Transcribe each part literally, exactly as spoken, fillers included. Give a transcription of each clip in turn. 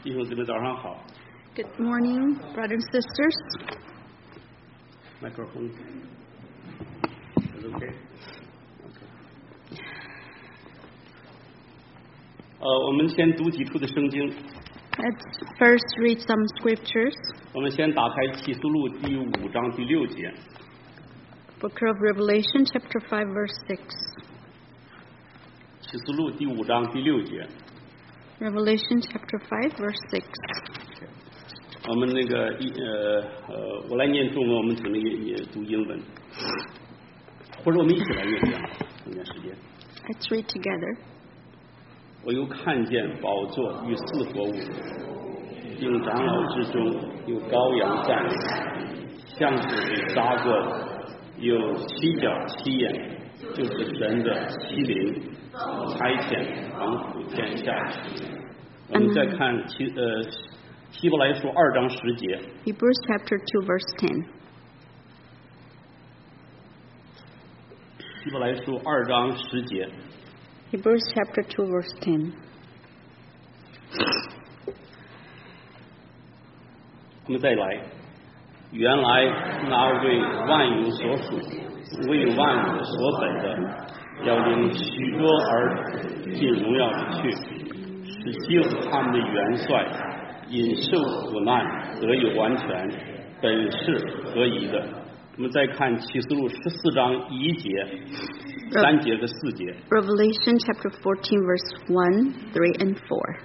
弟兄姊妹早上好。 Good morning, brothers and sisters. Microphone. Is it okay? Okay. 呃，我们先读几处的圣经。 Let's first read some scriptures. 我们先打开启示录第五章第六节。 Book of Revelation, chapter five, verse six. 启示录第五章第六节。 Revelation, chapter five, verse six. 我们那个一呃呃，我来念中文，我们可能也也读英文，或者我们一起来念这样，有点时间。 Let's read together. 我又看见宝座与四活物，并长老之中有羔羊站立，像是被杀过的，有七角七眼，就是神的七灵，差遣往普天下去。我们再看希呃希伯来书二章十节。 Hebrews, chapter two, verse ten. 希伯来书二章十节。 Hebrews, chapter two, verse ten. 我们再来，原来那为万有所属、为万有所本的，要领许多儿子进荣耀里去，使救他们的元帅因受苦难得以完全，本是合宜的。我们再看启示录十四章一节、三节和四节。 Revelation, chapter fourteen, verse one, three, and four.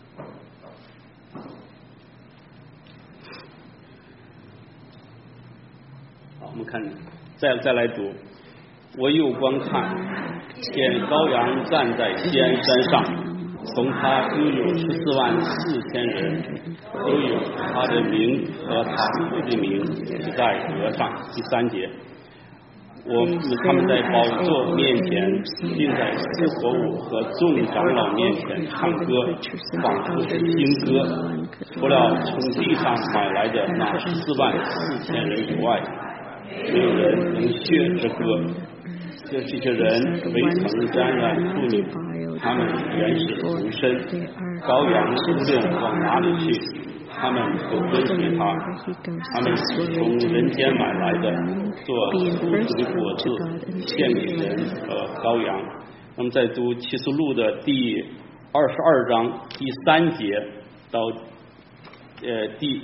好，我们看，再再来读。我又观看，见羔羊站在西安山上。 从他拥有十四万四千人，都有他的名和他父的名写在额上。第三节，我他们在宝座面前，并在四活物和众长老面前唱歌，仿佛是新歌。除了从地上买来的那十四万四千人以外，没有人能学这歌。这这些人围城沾染妇女。 他们原是独身，羔羊无论往哪里去，他们都跟随他。他们从人间买来的，做出土的果子，献给神和羔羊。那么在读启示录的第二十二章第三节到呃第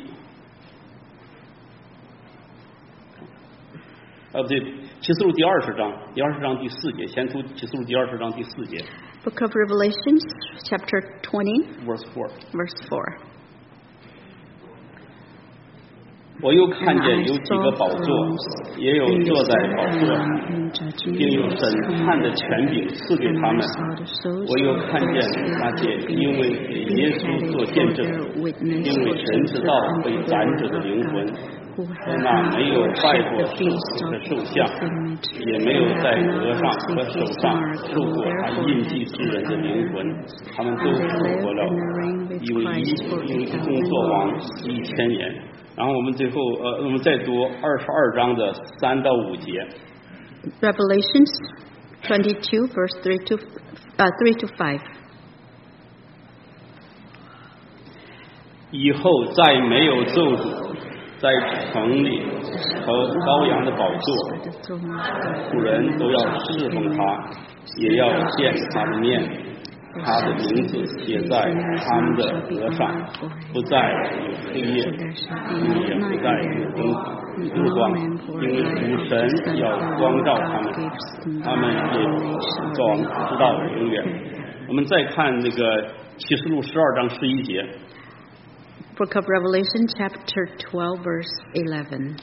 呃不对，启示录第二十章第二十章第四节，先读启示录第二十章第四节。 Book of Revelation, chapter twenty, verse four. verse four. 我又看见有几个宝座，也有坐在宝座上，并有审判的权柄赐给他们。我又看见那些因为给耶稣做见证，因为神之道被斩者的灵魂。 和那没有拜过兽的兽像，也没有在额上和手上受过他印记之人的灵魂，他们都复活了，因为一因为一共作王一千年。然后我们最后呃，我们再读二十二章的三到五节。 Revelations twenty-two, verse three to uh, three to five. 以后再没有咒诅。 在城里和羔羊的宝座，仆人都要侍奉他，也要见他的面，他的名字写在他们的额上，不再有黑夜，也不再有日光，因为主神要光照他们，他们也光直到永远。我们再看那个启示录十二章十一节。 Book of Revelation, chapter twelve, verse eleven.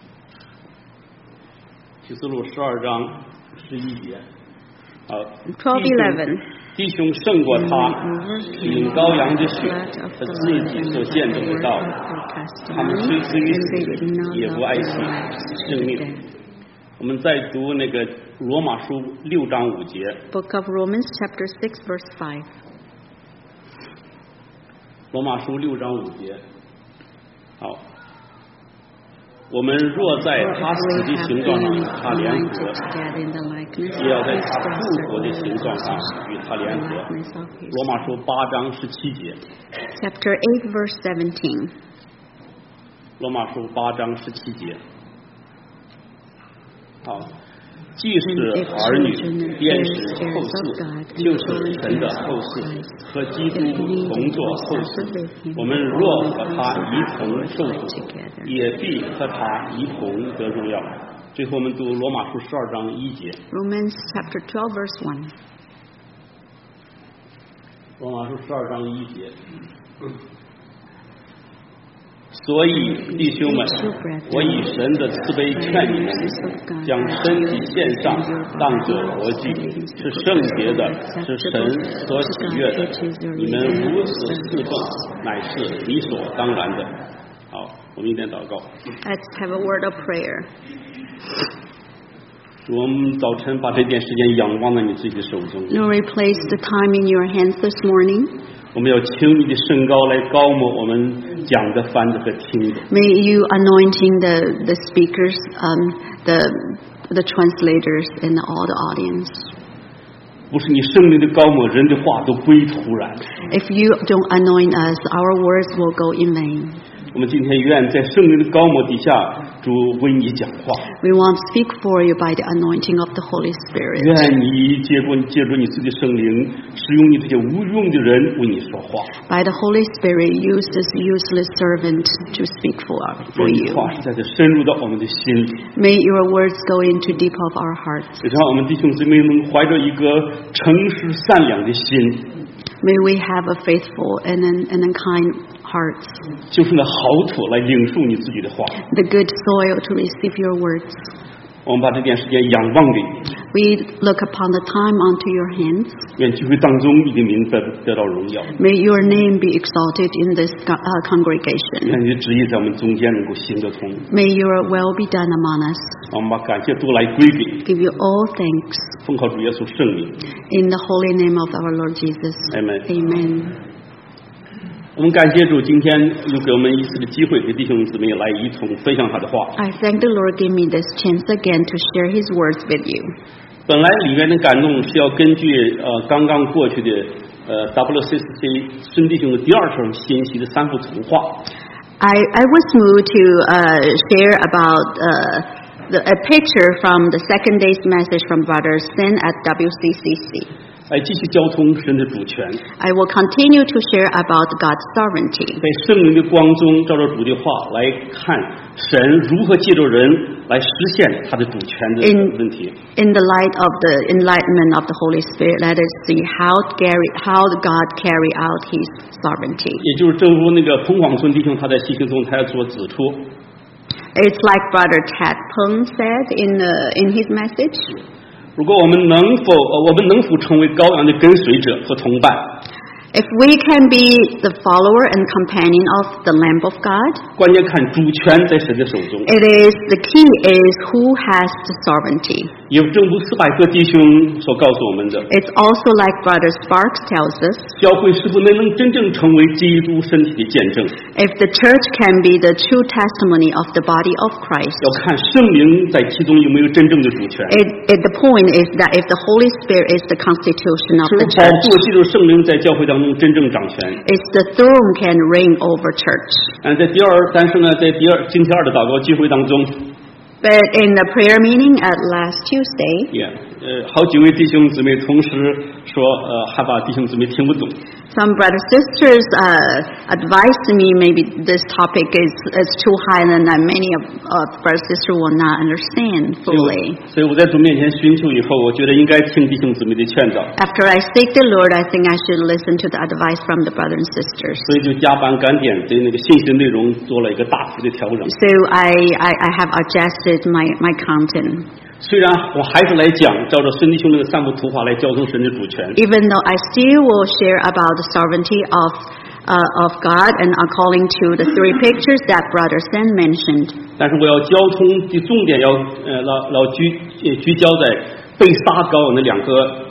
启示录十二章十一节。好。 twelve eleven. 弟兄胜过他，饮羔羊的血和自己所见证的道，他们虽虽死，也不爱惜生命。我们再读那个罗马书六章五节。 Book of Romans, chapter six, verse five. 罗马书六章五节，好， 我们若在他死的形状上与他联合，也要在他复活的形状上与他联合。罗马书八章十七节。 Chapter eight, verse seventeen. 罗马书八章十七节。好，既是儿女，便是后嗣，就是神的后嗣，和基督同作后嗣。我们若和他一同受苦，也必和他一同得荣耀。最后我们读罗马书十二章一节。 Romans chapter twelve, verse one. 罗马书十二章一节。所以弟兄们，我以神的慈悲劝你们，将身体献上，当作活祭，是圣洁的，是神所喜悦的。你们如此侍奉，乃是理所当然的。好，我们一点祷告。 Let's have a word of prayer. 主，我们早晨把这点时间仰望在你自己的手中。 Lord, we place the time in your hands this morning. 我们要请你的圣膏来膏抹我们讲的、翻的和听的。 May you anointing the the speakers, um, the the translators, and all the audience. 不是你圣灵的膏抹，人的话都归徒然。 If you don't anoint us, our words will go in vain. 我们今天愿在圣灵的膏抹底下，主为你讲话。 We want to speak for you by the anointing of the Holy Spirit. 愿你借助借助你自己的圣灵，使用你这些无用的人为你说话。 By the Holy Spirit, use this useless servant to speak for for 愿你 you. 话实在的深入到我们的心里， May your words go into deep of our hearts. 让我们弟兄姊妹能怀着一个诚实善良的心。 May we have a faithful and an, and a kind heart. 就是那好土来领受你自己的话。 The good soil to receive your words. 我们把这点时间仰望给你。 We look upon the time onto your hands. 愿聚会当中你的名得得到荣耀。 May your name be exalted in this uh, congregation. 愿你的旨意在我们中间能够行得通。 May your will be done among us. 我们把感谢都来归给你。 Give you all thanks. 奉靠主耶稣圣名。 In the holy name of our Lord Jesus. Amen. Amen. 我们感谢主，今天又给我们一次的机会，给弟兄姊妹来一同分享他的话。 I thank the Lord give me this chance again to share His words with you. 本来里面的感动是要根据呃刚刚过去的呃 W C C C 孙弟兄的第二场信息的三幅图画。 I, I was moved to uh, share about uh, the, a picture from the second day's message from Brother Sin at W C C C. 来继续交通神的主权， I will continue to share about God's sovereignty. 在圣灵的光中，照着主的话来看神如何借着人来实现他的主权的 In, 问题。 in the light of the enlightenment of the Holy Spirit, let us see how, carry, how God carry out His sovereignty. 也就是正如那个彭广村弟兄他在信息中他要所指出， It's like Brother Ted Peng said in, uh, in his message. 如果我们能否呃我们能否成为羔羊的跟随者和同伴， If we can be the follower and companion of the Lamb of God, 关键看主权在神的手中。 it is the key is who has the sovereignty. 有正如斯百克弟兄所告诉我们的， It's also like Brother Sparks tells us, 教会是否能能真正成为基督身体的见证， if the church can be the true testimony of the body of Christ, 要看圣灵在其中有没有真正的主权。 it, it, the point is that if the Holy Spirit is the constitution of 是 the 宝 church, 座借助圣灵在教会当中真正掌权。 it's the throne can reign over church. 嗯，在第二，但是呢，在第二星期二的祷告聚会当中， But in the prayer meeting at last Tuesday, 也呃，好几位弟兄姊妹同时说，呃，害怕弟兄姊妹听不懂。 some brothers sisters uh, advised me maybe this topic is, is too high and that many of uh, brothers sisters will not understand 所以我 fully. 所以我在主面前寻求以后，我觉得应该听弟兄姊妹的劝导， After I seek the Lord, I think I should listen to the advice from the brothers and sisters. 所以就加班赶点对那个信息内容做了一个大幅的调整。 So I, I, I have adjusted my, my content. 虽然我还是来讲，照着孙弟兄那个三幅图画来交通神的主权， Even though I still will share about the sovereignty of, uh, of God and according to the three pictures that Brother Sen mentioned. 但是我要交通的重点要呃老老聚呃聚焦在被杀羔羊的两个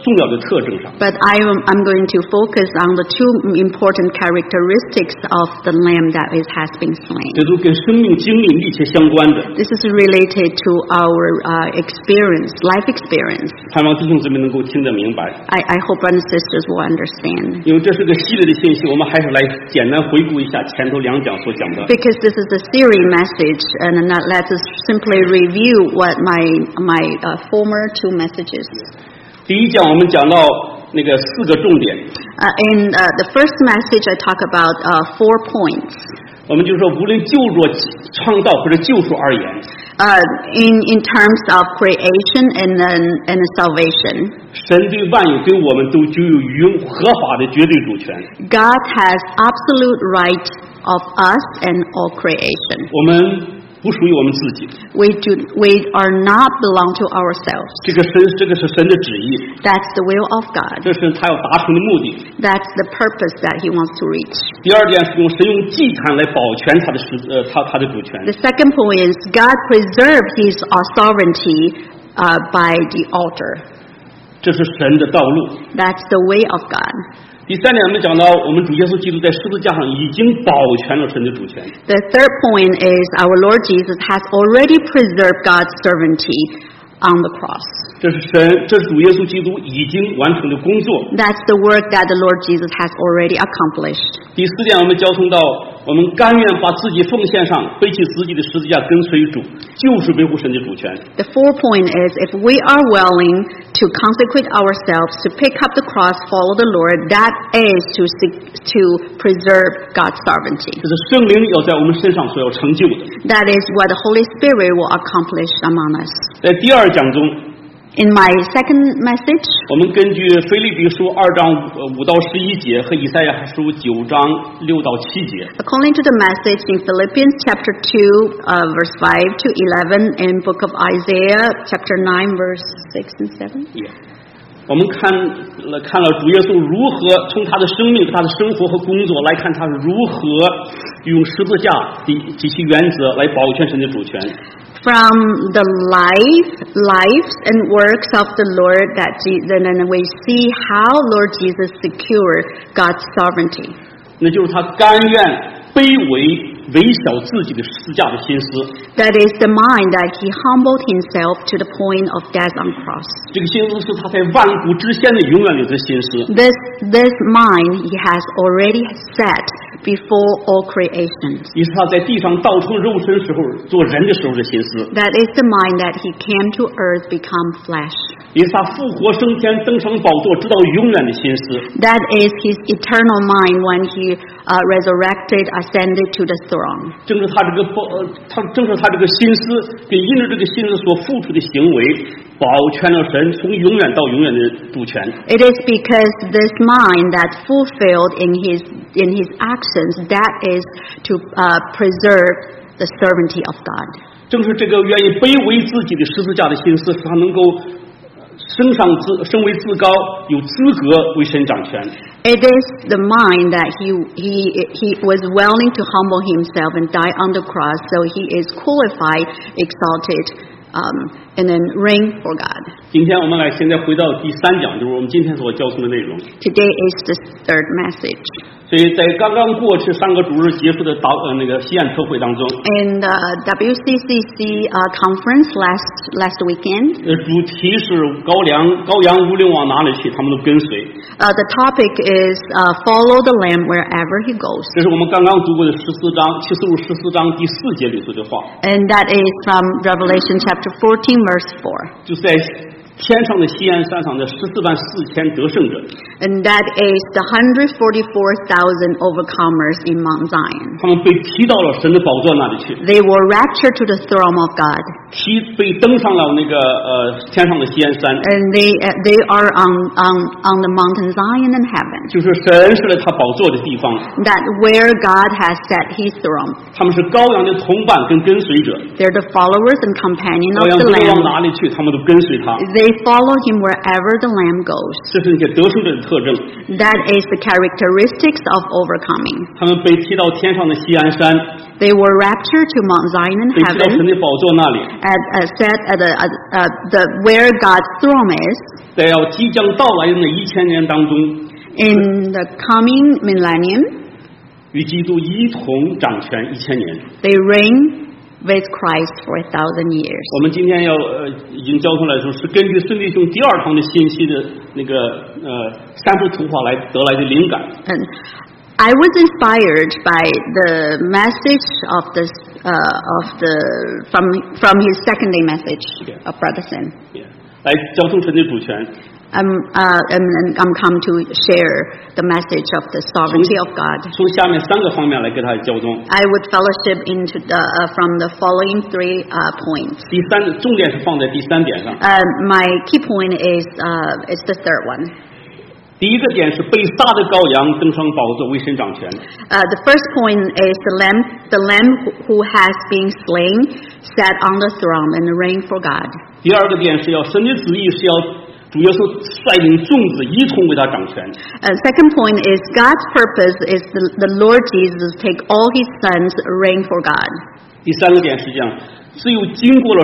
重要的特征上。 But I am, I'm going to focus on the two important characteristics of the lamb that is, has been slain. 这都跟生命经历密切相关的。 This is related to our uh, experience, life experience. 盼望弟兄姊妹能够听得明白。 I, I hope brothers and sisters will understand. 因为这是个系列的信息，我们还是来简单回顾一下前头两讲所讲的。 Because this is a series message, and not, let us simply review what my my uh, former two messages. 第一讲我们讲到那个四个重点， Uh, in uh, the first message, I talk about uh, four points. 我们就说无论就着创造或者救赎而言， Uh, in in terms of creation and then and salvation, 神对万有对我们都具有永合法的绝对主权。 God has absolute right of us and all creation. 我们不属于我们自己， We do we are not belong to ourselves. 这个神这个是神的旨意， That's the will of God. 这是他要达成的目的。 That's the purpose that He wants to reach. 第二点是用神用祭坛来保全他的实呃他他的主权。 The second point is God preserved His sovereignty uh, by the altar. 这是神的道路。 That's the way of God. 第三点，我们讲到我们主耶稣基督在十字架上已经保全了神的主权。 The third point is our Lord Jesus has already preserved God's sovereignty on the cross. 这是神，这是主耶稣基督已经完成的工作。 That's the work that the Lord Jesus has already accomplished. 第四点，我们交通到我们甘愿把自己奉献上，背起自己的十字架跟随主，就是维护神的主权。 The fourth point is if we are willing to consecrate ourselves, to pick up the cross, follow the Lord, that is to seek, to preserve God's sovereignty. 这是圣灵要在我们身上所要成就的。 That is what the Holy Spirit will accomplish among us. 在第二讲中， In my second message, 我们根据腓立比书二章五到十一节和以赛亚书九章六到七节， according to the message in Philippians chapter two, uh, verse five to eleven, and book of Isaiah chapter nine, verse six and seven. 我们看了看了主耶稣如何从他的生命、他的生活和工作来看，他是如何用十字架及及其原则来保全神的主权。 From the life, lives and works of the Lord, that Je- then we see how Lord Jesus secured God's sovereignty. 那就是他甘愿卑微微小自己的十字架的心思。 That is the mind that He humbled Himself to the point of death on cross. 这个心思是他在万古之先的永远有的心思。 This this mind He has already set before all creation. 也是他在地上道成肉身时候做人的时候的心思。 That is the mind that He came to earth, become flesh. 也是他复活升天登上宝座直到永远的心思。 That is His eternal mind when He uh, resurrected, ascended to the throne. 正是他这个呃，他正是他这个心思跟因着这个心思所付出的行为，保全了神从永远到永远的主权。 It is because this mind that fulfilled in His in His actions, that is to uh, preserve the sovereignty of God. 正是这个愿意卑微自己的十字架的心思，使他能够升上自升为自高，有资格为神掌权。 It is the mind that he he he was willing to humble himself and die on the cross, so he is qualified, exalted, um, and then reign for God. 今天我们来现在回到第三讲，就是我们今天所教授的内容。 Today is the third message. 所以在刚刚过去上个主日结束的导呃那个西岸特会当中， In the W C C C uh, conference last last weekend, 呃，主题是羔羊羔羊无论往哪里去，他们都跟随。 uh, the topic is uh, follow the Lamb wherever he goes. 这是我们刚刚读过的十四章启示录十四章第四节里头的话， And that is from Revelation chapter fourteen, verse four. 就是在天上的西安山上的十四万四千得胜者， And that is the one hundred forty-four thousand overcomers in Mount Zion. 他们被提到了神的宝座那里去， They were raptured to the throne of God. 提被登上了那个呃天上的西安山， And they uh, they are on, on, on the mountain Zion in heaven. 就是神是了他宝座的地方。 That where God has set his throne. 他们是羔羊的同伴跟跟随者， They're the followers and companions 羔 of 羊 the 无论往 Lamb. 哪里去，他们都跟随他。 They follow him wherever the Lamb goes. 这是那些得胜者的特征。 That is the characteristics of overcoming. 他们被提到天上的西安山， They were raptured to Mount Zion in 被提到神 heaven. 的宝座那里， At, uh, set at the, uh, uh, the where God's throne is. 在要即将到来的那一千年当中， In the coming millennium, 与基督一同掌权一千年。 they reign with Christ for a thousand years. 我们今天要呃已经交通来说，是根据孙弟兄第二堂的信息的那个呃三幅图画来得来的灵感。 And I was inspired by the message of this uh, of the from from his second day message of Brother Sam. 来交通神的主权。 Um, uh, and, and I'm come to share the message of the sovereignty of God. 从下面三个方面来给他交通。 I would fellowship into the uh, from the following three uh, points. 第三，重点是放在第三点上。 Uh, my key point is uh, is the third one. 第一个点是被杀的羔羊登上宝座为神掌权。 Uh, the first point is the lamb, the lamb who has been slain, sat on the throne and reign for God. 第二个点是要神的旨意是要主耶稣率领众子一同为他掌权。 Uh, second point is God's purpose is the, the Lord Jesus take all his sons reign for God. 第三个点是这样，只有经过了。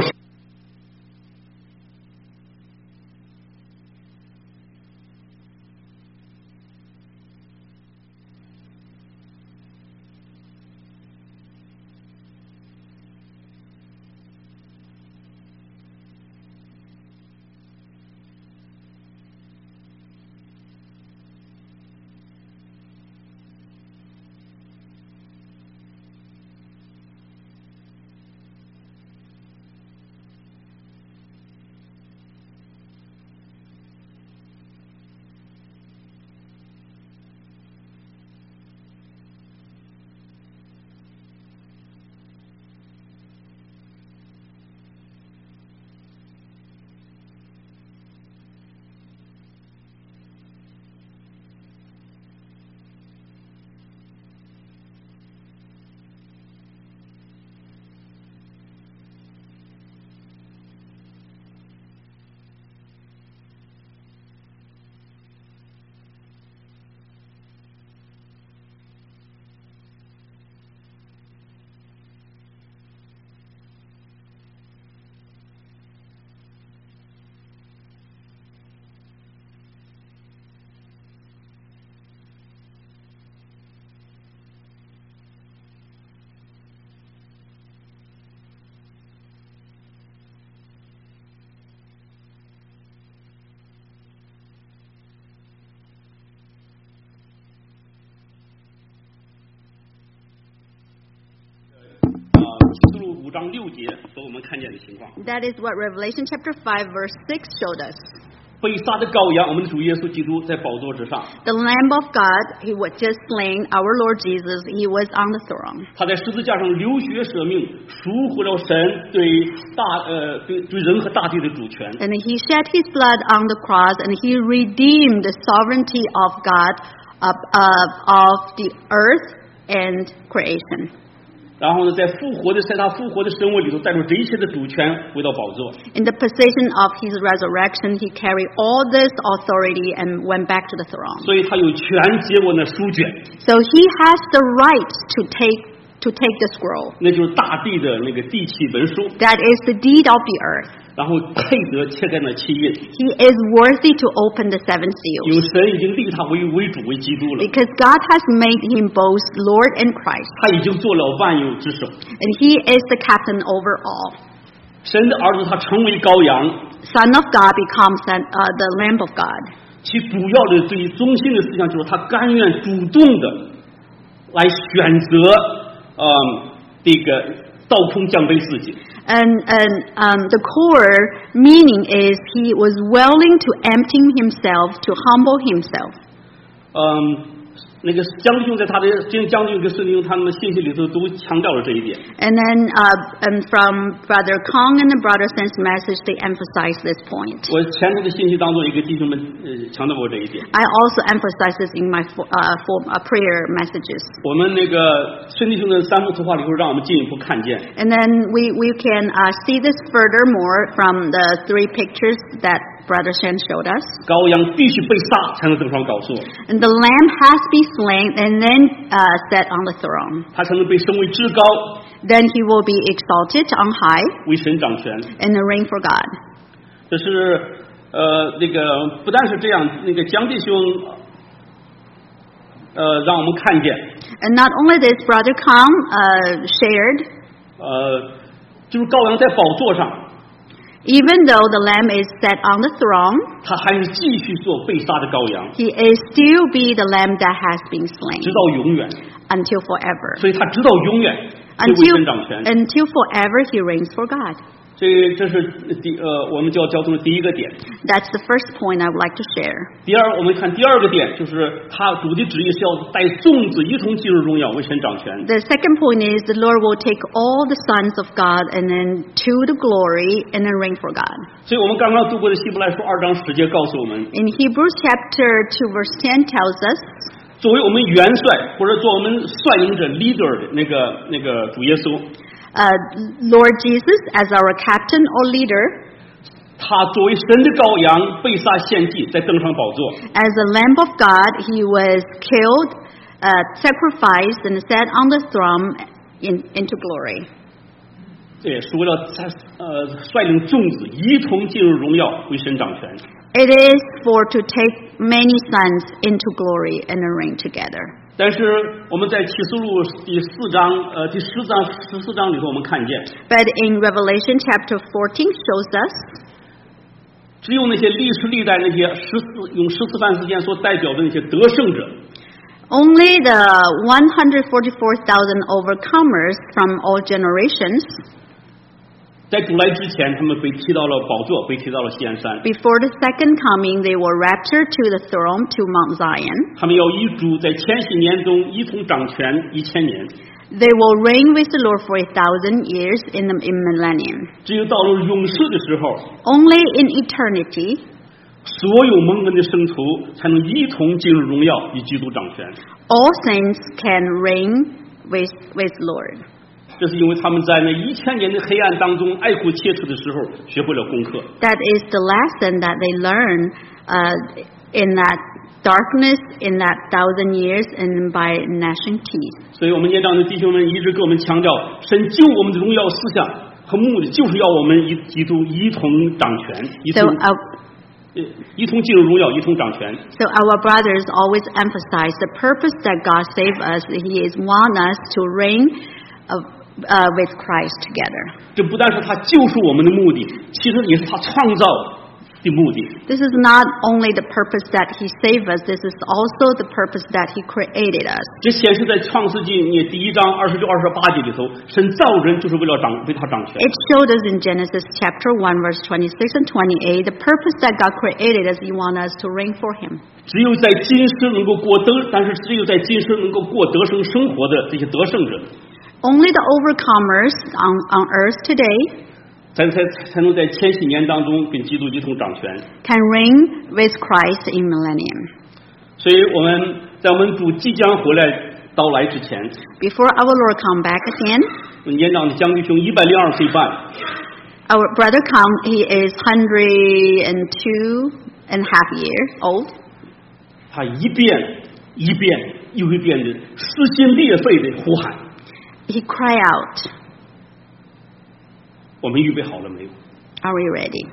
启示录五章六节和我们看见的情况。 That is what Revelation chapter five verse six showed us. 被杀的羔羊，我们的主耶稣基督在宝座之上。 The Lamb of God, he was just slain, our Lord Jesus, he was on the throne. 他在十字架上流血舍命，赎回了神对大呃对对人和大地的主权。 And he shed his blood on the cross and he redeemed the sovereignty of God of, of, of the earth and creation. 然后呢，在复活的在他复活的身位里头，带着这一切的主权回到宝座。 In the position of his resurrection, he carried all this authority and went back to the throne. 所以他有权接过那书卷， So he has the right to take to take the scroll. 那就是大地的那个地契文书， That is the deed of the earth. 然后配得切开那七印， He is worthy to open the seven 因为 seals 神已经立他为为主为基督了， because God has made him both Lord and Christ, 他已经做了万有之首。 and he is the captain over all. 神的儿子他成为羔羊， Son of God becomes an, uh, the Lamb of God. 其主要的最中心的思想就是他甘愿主动的来选择，嗯，这个倒空降卑自己。 And, and um, the core meaning is he was willing to empty himself, to humble himself. 嗯，那个江弟兄在他的江江弟兄跟孙弟兄他们的信息里头都强调了这一点。 And then uh, and from Brother Kong and the Brother Sen's message, they emphasize this point. 我前头的信息当中也给弟兄们呃强调过这一点。 I also emphasize this in my fo- uh, for, uh, prayer messages. 我们那个孙弟兄的三幅图画里头，让我们进一步看见， And then we, we can uh, see this furthermore from the three pictures that Brother Shen showed us. 羔羊必须被杀才能登上宝座， And the lamb has been slain and then uh, set on the throne. 他才能被升为至高， Then he will be exalted on high 为神掌权。 and reign for God. 这是呃，那个不但是这样，那个江弟兄，呃，让我们看见。 And not only this, Brother Kam uh, shared. 呃，就是羔羊在宝座上。 Even though the Lamb is set on the throne, 他还是继续做被杀的羔羊。 He is still be the Lamb that has been slain. 直到永远。 Until forever. 所以他直到永远。 Until until forever, He reigns for God. 这这是第呃，我们就要交通的第一个点。 That's the first point I would like to share. 第二，我们看第二个点，就是他主的旨意是要带众子一同进入荣耀，为神掌权。 The second point is the Lord will take all the sons of God and then to the glory and then reign for God. 所以我们刚刚读过的希伯来书二章十节告诉我们。 In Hebrews chapter two verse ten tells us. 作为我们元帅或者做我们率领者 leader 的那个那个主耶稣。 Uh, Lord Jesus as our captain or leader, 他作为神的羔羊被杀献祭，在登上宝座。 As a Lamb of God, He was killed, uh, sacrificed, and set on the throne in, into glory. 对，是为了呃率领众子一同进入荣耀，为神掌权。 It is for to take many sons into glory and reign together. 但是我们在启示录第四章呃第十章十四章里头，我们看见。 But in Revelation chapter fourteen shows us. 只有那些历史历代那些十四用十四番时间所代表的那些得胜者。 Only the one hundred forty-four thousand overcomers from all generations. 在主来之前，他们被提到了宝座，被提到了锡安山。 Before the second coming, they were raptured to the throne to Mount Zion. 他们要与主在千禧年中一同掌权一千年。 They will reign with the Lord for a thousand years in the in millennium. 只有到了永世的时候 ，Only in eternity. 所有蒙恩的圣徒才能一同进入荣耀，与基督掌权。 All saints can reign with with Lord. 这是因为他们在那一千年的黑暗当中爱苦切齿的时候学会了功课。 That is the lesson that they learn uh, in that darkness, in that thousand years, and by gnashing teeth. 所以我们年长的弟兄们一直给我们强调，神救我们的荣耀思想和目的，就是要我们一基督一同掌权，一同。 So, uh, 一同进入荣耀，一同掌权。 So our brothers always emphasize the purpose that God saved us. He is want us to reign uh, uh, with Christ together. 这不但是他救赎我们的目的，其实也是他创造的目的。 This is not only the purpose that He saved us. This is also the purpose that He created us. 这显示在创世纪你第一章二十六、二十八节里头，神造人就是为了掌为他掌权。 It showed us in Genesis chapter one, verse twenty-six and twenty-eight, the purpose that God created us. He wants us to reign for Him. 只有在今生能够过得，但是只有在今生能够过得胜生活的这些得胜者。 Only the overcomers on on earth today 才才才能在千禧年当中跟基督一同掌权。 can reign with Christ in millennium. 所以我们在我们主即将回来到来之前 Before our Lord come back again, 年长的将军兄一百零二岁半 our brother come, he is one hundred two and a half years old. 他一遍一遍又一遍的撕心裂肺的呼喊。 He cry out, 我们预备好了没有？ are we ready?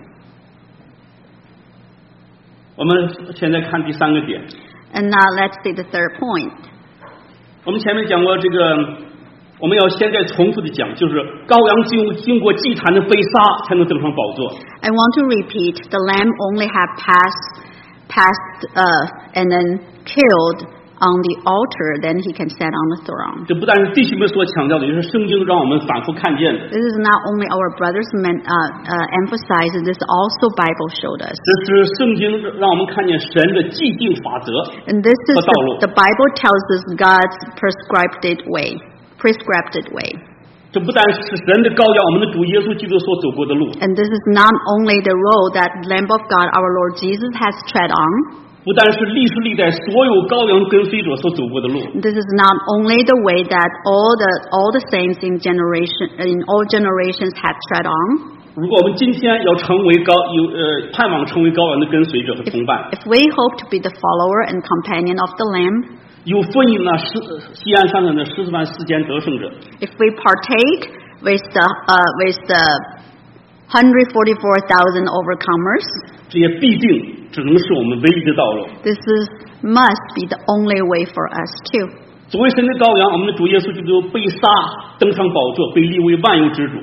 我们现在看第三个点。 And now let's see the third point. 我们前面讲过这个，我们要现在重复的讲，就是羔羊经经过祭坛的被杀，才能登上宝座。 I want to repeat, the lamb only have passed, passed, uh, and then killed on the altar, then he can sit on the throne. 这不但是弟兄们所强调的，也是圣经让我们反复看见的。 This is not only our brothers men, uh, uh, emphasize, this also Bible showed us. 这是圣经让我们看见神的既定法则 And this is 和道路。 the, the Bible tells us God's prescribed way, prescribed way. 这不但是神的羔羊，我们的主耶稣基督所走过的路， And this is not only the road that Lamb of God, our Lord Jesus, has tread on. 不但是历史历代所有羔羊跟随者所走过的路。 This is not only the way that all the all the saints in generation in all generations have tread on. 如果我们今天要成为羔有呃盼望成为羔羊的跟随者和同伴， If we hope to be the follower and companion of the Lamb, 有分印那十西安山上的十四万四千得胜者， if we partake with the uh, with the one hundred forty-four thousand overcomers, 这也必定只能是我们唯一的道路。 This is must be the only way for us too. 作为神的羔羊，我们的主耶稣基督被杀，登上宝座，被立为万有之主。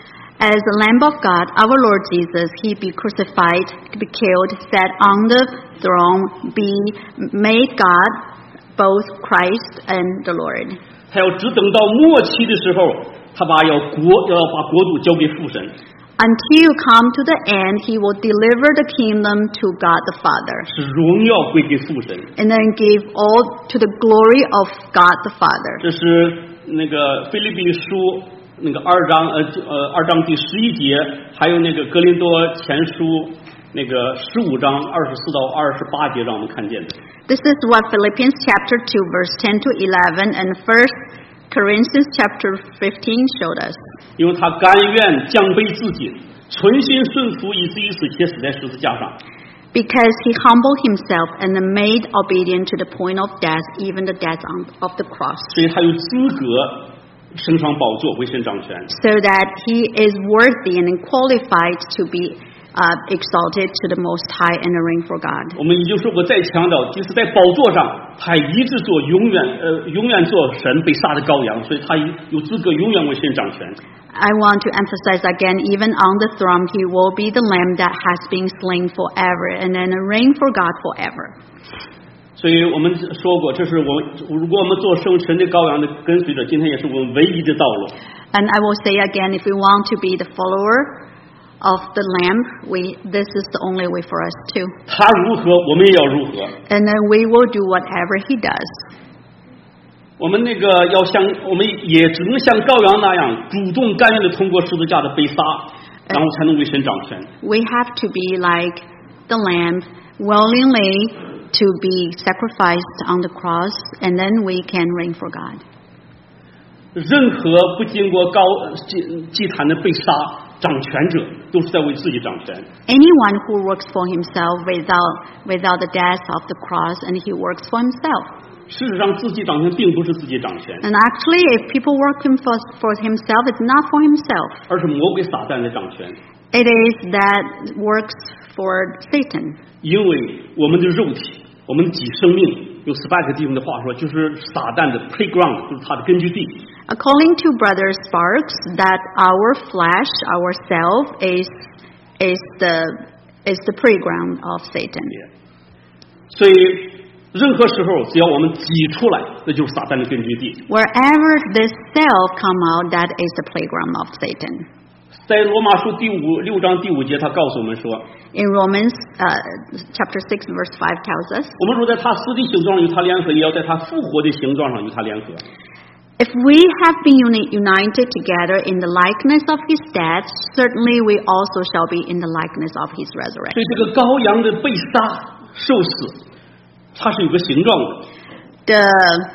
As the Lamb of God, our Lord Jesus, he be crucified, be killed, sat on the throne, be made God, both Christ and the Lord. 他要只等到末期的时候，他把要国要把国度交给父神。 Until come to the end, he will deliver the kingdom to God the Father. 是荣耀归给父神。 And then give all to the glory of God the Father. 这是那个腓立比书那个二章呃呃二章第十一节，还有那个格林多前书那个十五章二十四到二十八节，让我们看见的。 This is what Philippians chapter two verse ten to eleven and First Corinthians chapter fifteen showed us. 因为他甘愿降卑自己，存心顺服，以至于死，且死在十字架上。 Because he humbled himself and made obedient to the point of death, even the death on, of the cross. 所以他有资格升上宝座，为神掌权。 So that he is worthy and qualified to be uh, exalted to the Most High and reign for God. 我们已经说过，再强调，即使在宝座上，他一直做永远呃永远做神被杀的羔羊，所以他有资格永远为神掌权。 I want to emphasize again, even on the throne, he will be the Lamb that has been slain forever and then reign for God forever. 所以我们说过，这是我如果我们做圣神的羔羊的跟随者，今天也是我们唯一的道路。 And I will say again, if we want to be the follower of the Lamb, we this is the only way for us too. 他如何，我们也要如何。 And then we will do whatever he does. 我们那个要像，我们也只能像羔羊那样，主动甘愿的通过十字架的被杀，然后才能为神掌权。 We have to be like the Lamb, willingly to be sacrificed on the cross, and then we can reign for God. 任何不经过高祭祭坛的被杀，掌权者都是在为自己掌权。 Anyone who works for himself without without the death of the cross, and he works for himself. 事实上，自己掌权并不是自己掌权， And actually, if people work him for, for himself, it's not for himself. 而是魔鬼撒旦的掌权。 It is that works for Satan. 因为我们的肉体，我们的己生命，用 Spike 弟兄的话说，就是撒旦的 playground，就是他的根据地。 According to Brother Sparks, that our flesh, ourself, is is the is the playground of Satan. 所以，任何时候，只要我们挤出来，那就是撒旦的根据地。 Wherever this self come out, that is the playground of Satan. 在罗马书第五六章第五节，他告诉我们说， In Romans uh, chapter six, verse five tells us, 我们若在他死的形状上与他联合，也要在他复活的形状上与他联合。 if we have been uni- united together in the likeness of his death, certainly we also shall be in the likeness of his 所 resurrection. 以，这个羔羊的被杀、受死，它是有个形状的。 The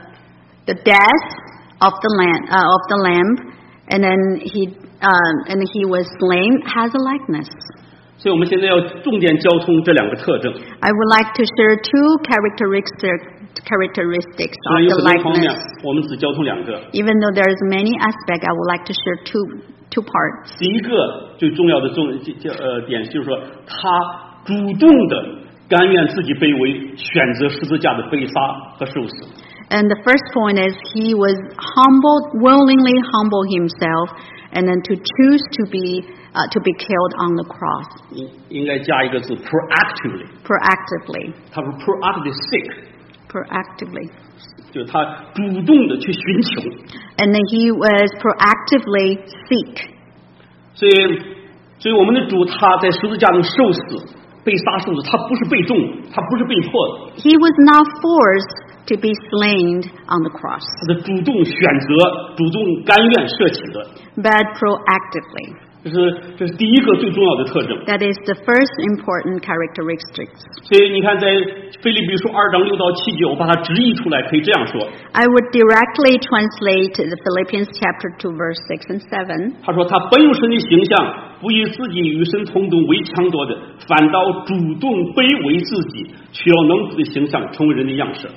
the death of the lamb uh, of the lamb, and then he uh, and he was slain has a likeness. 所以我们现在要重点交通这两个特征。 I would like to share two characteristic characteristics 虽然 of 有 the 很多方面 likeness. 我们只交通两个。 Even though there's many aspects, I would like to share two two parts. 第一个最重要的重这呃点就是说，他主动的甘愿自己卑微，选择十字架的被杀和受死。 And the first point is he was humbled, willingly humble himself, and then to choose to be uh, to be killed on the cross 应应该加一个字 proactively， proactively, 他说 proactively seek， proactively. 就是他主动的去寻求。 And then he was proactively seek. 所以，所以我们的主他在十字架上受死、被杀、受死，他不是被重，他不是被迫的， He was not forced to be slain on the cross, 他是主动选择、主动甘愿舍弃的。 but proactively. 这是这是第一个最重要的特征。 That is the first important characteristics. 所以你看，在腓立比书二章六到七节，我把它直译出来，可以这样说： I would directly translate the Philippians chapter two, verse six and seven. 他说，他本有神的形象，不以自己与神同等为强夺的，反倒主动卑微自己，取了能子的形象，成为人的样式。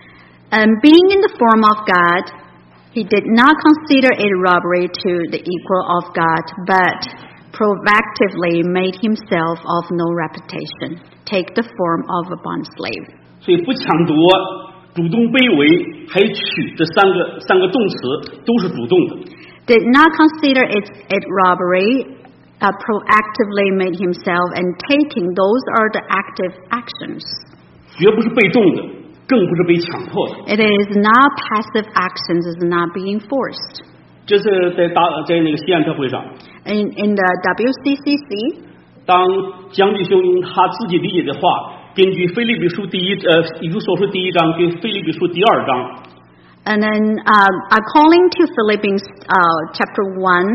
And being in the form of God, he did not consider it robbery to the equal of God, but proactively made himself of no reputation, take the form of a bond slave. 所以不抢夺、主动卑微还有取这三个三个动词都是主动的。 Did not consider it, it robbery, uh, proactively made himself, and taking, those are the active actions. 绝不是被动的，更不是被强迫的。 It is not passive actions, it is not being forced. 这是在大在那个西安特会上， In, in the W C C C, 当江弟兄用他自己理解的话，根据腓立比书第一呃以弗所书第一章跟腓立比书第二章， and then uh, according to Philippians uh, chapter one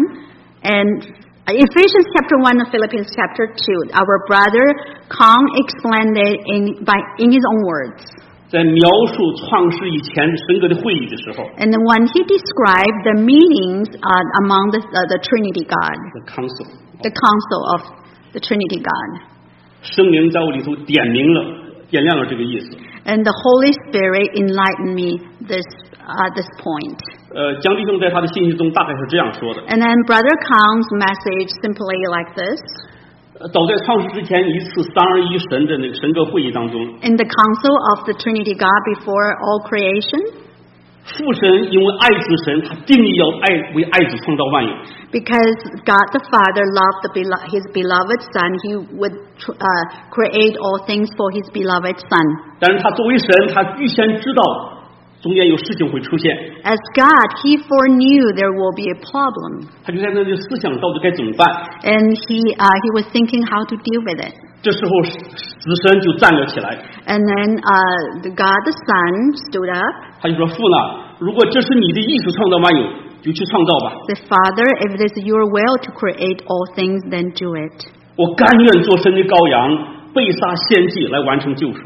and Ephesians chapter one and Philippians chapter two, our brother Kong explained it in by in his own words. 在描述创世以前神格的会议的时候 And then when he described the meetings uh, among the, uh, the Trinity God, ，the council， the council of the Trinity God, 圣灵在我里头点明了、点亮了这个意思。 and the Holy Spirit enlightened me this uh, this point. 呃，江弟兄在他的信息中大概是这样说的： And then Brother Kong's message simply like this. 呃早在创世之前一次三而一神的那个神格会议当中， In the council of the Trinity God before all creation, 父神因为爱子神，他定义要爱为爱子创造万有。 because God the Father loved the belo- His beloved Son, He would tr- uh, create all things for His beloved Son. 但是他作为神，他预先知道中间有事情会出现， As God, He foreknew there will be a problem, 他就在那里思想到底该怎么办。 and He uh, He was thinking how to deal with it. 这时候子神就站了起来， And then uh, the God the Son stood up. 他就说：“父呢，如果这是你的意思创造万有，就去创造吧。 Said, Father, if it is your will to create all things, then do it. 我甘愿做神的羔羊，被杀献祭来完成救赎。”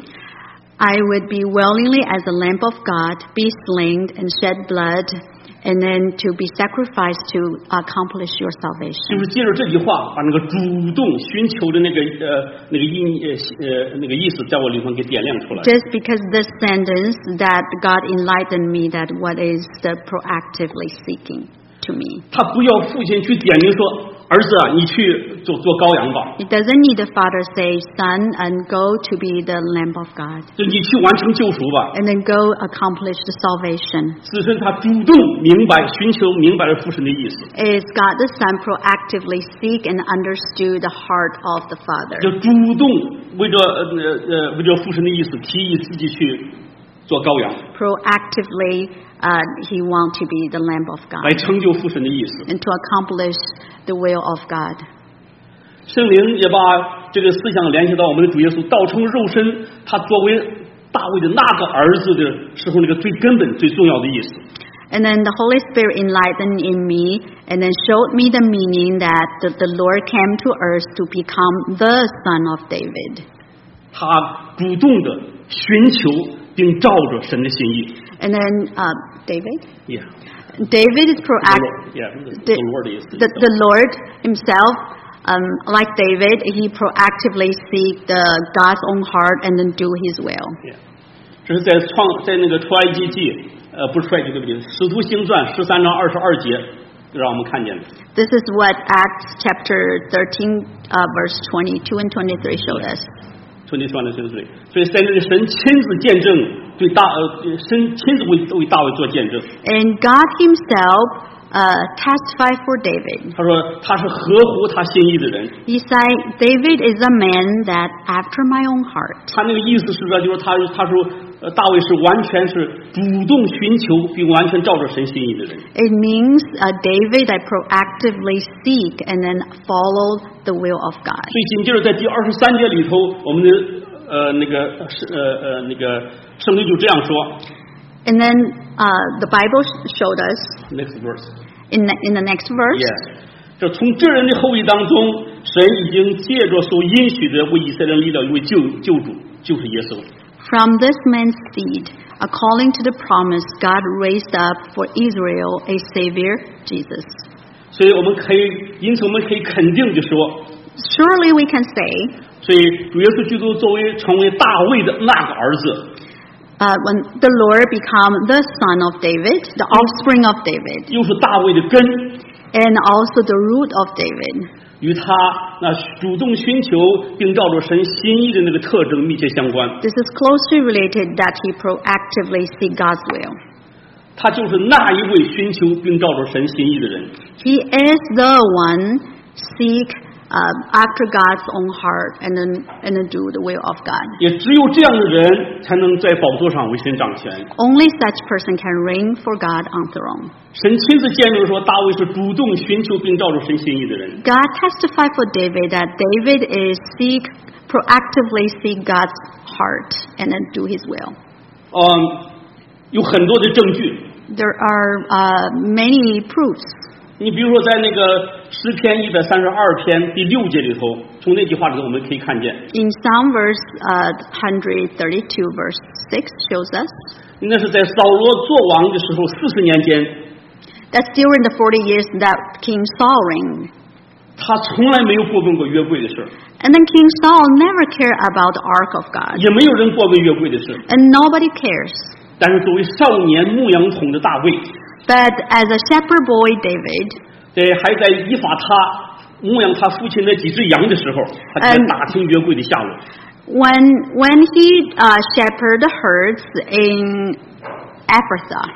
I would be willingly as a lamb of God, be slain and shed blood, and then to be sacrificed to accomplish your 就 salvation. 是借着这句话，把那个主动寻求的那个呃那个意呃呃那个意思，在我里头给点亮出来。 Just because this sentence that God enlightened me that what is the proactively seeking to me. 他不要父亲去点名说：“儿子啊，你去做做羔羊吧。” It doesn't need the father say, son, and go to be the lamb of God, 就你去完成救赎吧。 and then go accomplish the salvation. 子孙他主动明白、寻求明白了父神的意思， Is God the Son proactively seek and understood the heart of the Father. 就主动为着呃呃为着父神的意思，提议自己去做羔羊， Proactively, uh, he want to be the Lamb of 来 God 成就父神的意思。 and to accomplish the will of God. 圣灵也把这个思想联系到我们的主耶稣道成肉身，他作为大卫的那个儿子的时候，那个最根本、最重要的意思。 And then the Holy Spirit enlightened in me and then showed me the meaning that the, the Lord came to earth to become the Son of David. 他主动的寻求并照着神的心意。 And then uh, David? Yeah, David is proactive. yeah, The, the Lord is. the, the Lord himself, um, like David, he proactively seek the God's own heart and then do his will. Yeah. 这是在创在那个出埃及记，呃，不是出埃及对不对？使徒行传十三章二十二节，让我们看见的。 This is what Acts chapter thirteen, uh, verse twenty-two and twenty-three showed us. 春天算的水水，所以在那个神亲自见证，对大呃神亲自为为大卫做见证。 And God himself uh, testified for David. 他说他是合乎他心意的人。 He said, David is a man that after my own heart. 他那个意思是说，就是他他说呃大卫是完全是主动寻求并完全照着神心意的人。 It means uh, David that proactively seek and then follow the will of God. 所以紧接着在第二十三节里头，我们的呃那个是呃呃那个圣经就这样说。 And then uh, the Bible showed us Next verse. in the, in the next verse. Yes. 这从这人的后裔当中，神已经借着所应许的为以色列人立了一位救救主，就是耶稣。 From this man's seed, according to the promise, God raised up for Israel a Savior, Jesus. 所以我们可以，因此我们可以肯定的说， Surely we can say, 所以主耶稣基督作为成为大卫的那个儿子， uh, when the Lord became the son of David, the offspring of David, 又是大卫的根， and also the root of David, 与他那主动寻求并照着神心意的那个特征密切相关。 This is closely related that he proactively seek God's will. 他就是那一位寻求并照着神心意的人。 He is the one seek uh, after God's own heart and then and then do the will of God. 也只有这样的人才能在宝座上为神掌权。 Only such person can reign for God on throne. 神亲自见证说，大卫是主动寻求并照着神心意的人。 God testified for David that David is seek proactively seek God's heart and then do His will. 嗯，有很多的证据。 There are uh, many proofs. 你比如说，在那个诗篇一百三十二篇第六节里头，从那句话里头我们可以看见， In Psalm verse uh, one thirty-two verse six shows us 那是在扫罗做王的时候四十年间， that during the forty years that King Saul reigned, 他从来没有过问过约柜的事， and then King Saul never cared about the ark of God, 也没有人过问约柜的事。 and nobody cares. 但是作为少年牧羊童的大卫， But as a shepherd boy David, 在还在以法他牧养他父亲那几只羊的时候，他就在嗯打听约柜的下落。 when when he uh, shepherded the herds in Ephrathah,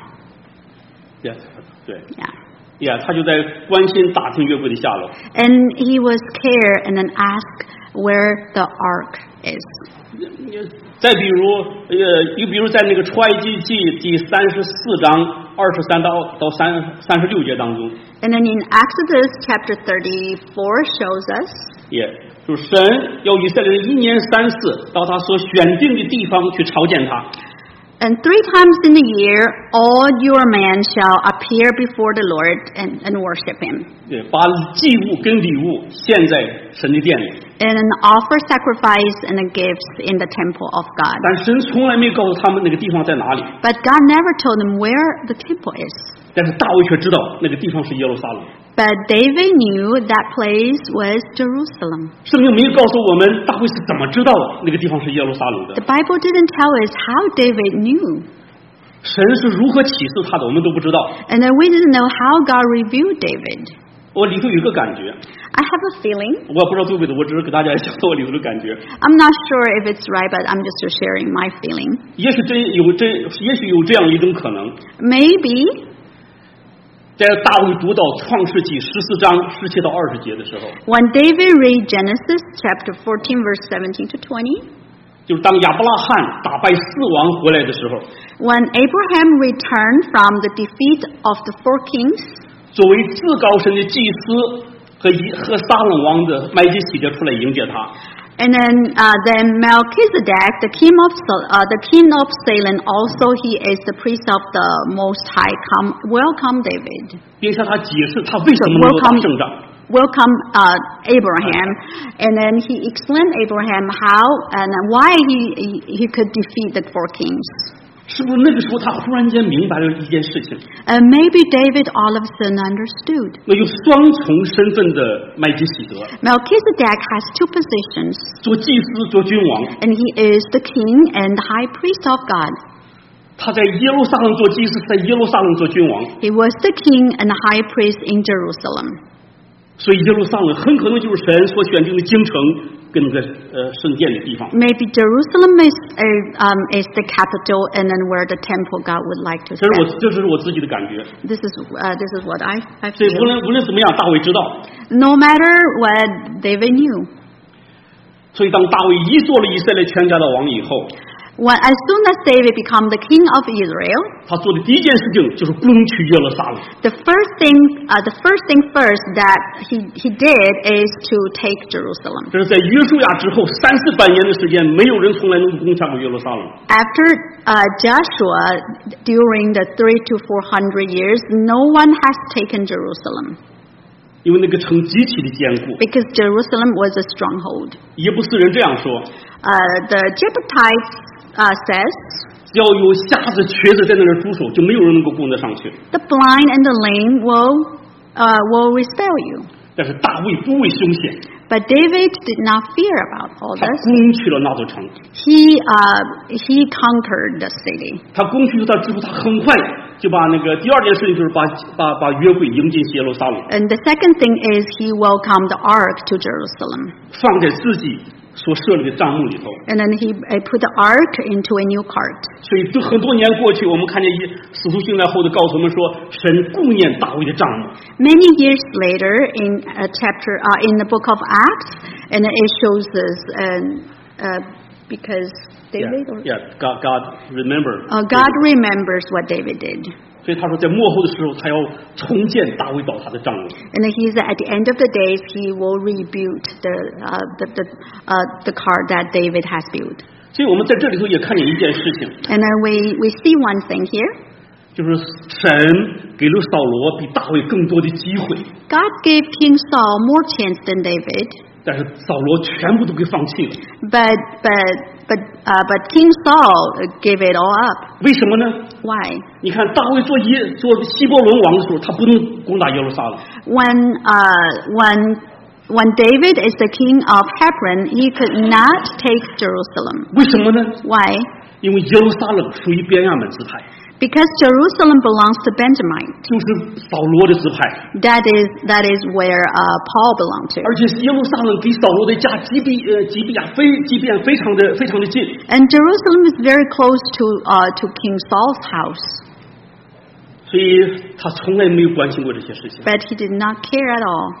Yes， 对 yeah, ，Yeah， 他就在关心打听约柜的下落。 and he was care and then asked where the ark is. 再比如，呃，又比如在那个出埃及记第三十四章二十三到到三三十六节当中， And then in Exodus chapter thirty-four shows us 也就是神要以色列人一年三次到他所选定的地方去朝见他。 And three times in a year, all your men shall appear before the Lord and, and worship Him, 对，把祭物跟礼物献在神的殿里， and then offer sacrifice and gifts in the temple of God. 但神从来没告诉他们那个地方在哪里。 But God never told them where the temple is. 但是大卫却知道那个地方是耶路撒冷。 But David knew that place was Jerusalem. 圣经没有告诉我们大卫是怎么知道那个地方是耶路撒冷的。 The Bible didn't tell us how David knew. 神是如何启示他的，我们都不知道。 And then we didn't know how God revealed David. 我里头有一个感觉， I have a feeling. 我不知道对不对，我只是给大家讲我里头的感觉。 I'm not sure if it's right, but I'm just sharing my feeling. 也许真有真，也许有这样一种可能， Maybe 在大卫读到创世纪十四章十七到二十节的时候， when David read Genesis chapter fourteen verse seventeen to twenty, 就是当亚伯拉罕打败四王回来的时候， when Abraham returned from the defeat of the four kings, 作为至高神的祭司和以和撒冷王的麦基洗德出来迎接他。 and then uh, then Melchizedek, the king of Sal- uh, the king of Salem, also he is the priest of the Most High. Come, welcome David. 并向他解释他为什么能够打胜仗。 Welcome uh, Abraham, and then he explained Abraham how and why he he, he could defeat the four kings. 是不是那个时候他忽然间明白了一件事情？ And maybe David all of a sudden understood. 那有双重身份的麦基洗德， Melchizedek has two positions, 做祭司做君王。 and he is the king and the high priest of God. 他在耶路撒冷做祭司，在耶路撒冷做君王， He was the king and the high priest in Jerusalem. 所以耶路撒冷很可能就是神所选定的京城跟那个呃圣殿的地方。 Maybe Jerusalem is uh, um, is the capital, and then where the temple God would like to 这是我 set. 这是我自己的感觉。 This is uh, this is what I I 所以无 feel. 论无论怎么样，大卫知道。 No matter what David knew. 所以当大卫一做了以色列全家的王以后， When, as soon as David became the king of Israel, 他做的第一件事情就是攻取耶路撒冷。 the first thing, uh, the first thing first that he, he did is to take Jerusalem. 这是在约书亚之后三四百年的时间，没有人从来能够攻下过耶路撒冷。 After uh, Joshua, during the three to four hundred years, no one has taken Jerusalem 因为那个城极其的坚固， because Jerusalem was a stronghold. 耶布斯人这样说： Uh, the Jebusites uh, says, 只要有瞎子、瘸子在那儿驻守，就没有人能够攻得上去。 the blind and the lame will uh, will respel you. 但是大卫不畏凶险， But David did not fear about all 他 this. 攻去了那座城。 He uh, he conquered the city. 他攻去他之后，他很快就把那个第二件事情就是把把把约柜迎进耶路撒冷， And the second thing is he welcomed the ark to Jerusalem. 放在自己所设立的帐幕里头。 And then he uh, put the ark into a new cart. 所以都很多年过去，我们看见一使徒行传后的告诉我们说，神顾念大卫的帐幕。 Many years later, in a chapter uh, in the book of Acts, and it shows us, um, uh, because David, or, Yeah, yeah, God, God remember. uh, God remembers what David did, 所以他说，在末后的时候，他要重建大卫倒塌的帐幕。 and he said at the end of the days he will rebuild the uh, the the, uh, the cart that David has built. 所以我们在这里头也看见一件事情， And then we we see one thing here. 就是神给了扫罗比大卫更多的机会， God gave King Saul more chance than David, 但是扫罗全部都给放弃了。 but but but uh, but King Saul gave it all up. 为什么呢？ Why? 你看大卫做耶做希伯伦王的时候，他不能攻打耶路撒冷， When uh, when when David is the king of Hebron, he could not take Jerusalem. 为什么呢？ Why? 因为耶路撒冷属于便雅悯支派， Because Jerusalem belongs to Benjamin. 就是扫罗的支派， That is that is where uh, Paul belonged to. 而且耶路撒冷给扫罗的家基比呃基比亚非基便非常的非常的近， And Jerusalem is very close to uh, to King Saul's house. 所以他从来没有关心过这些事情， But he did not care at all.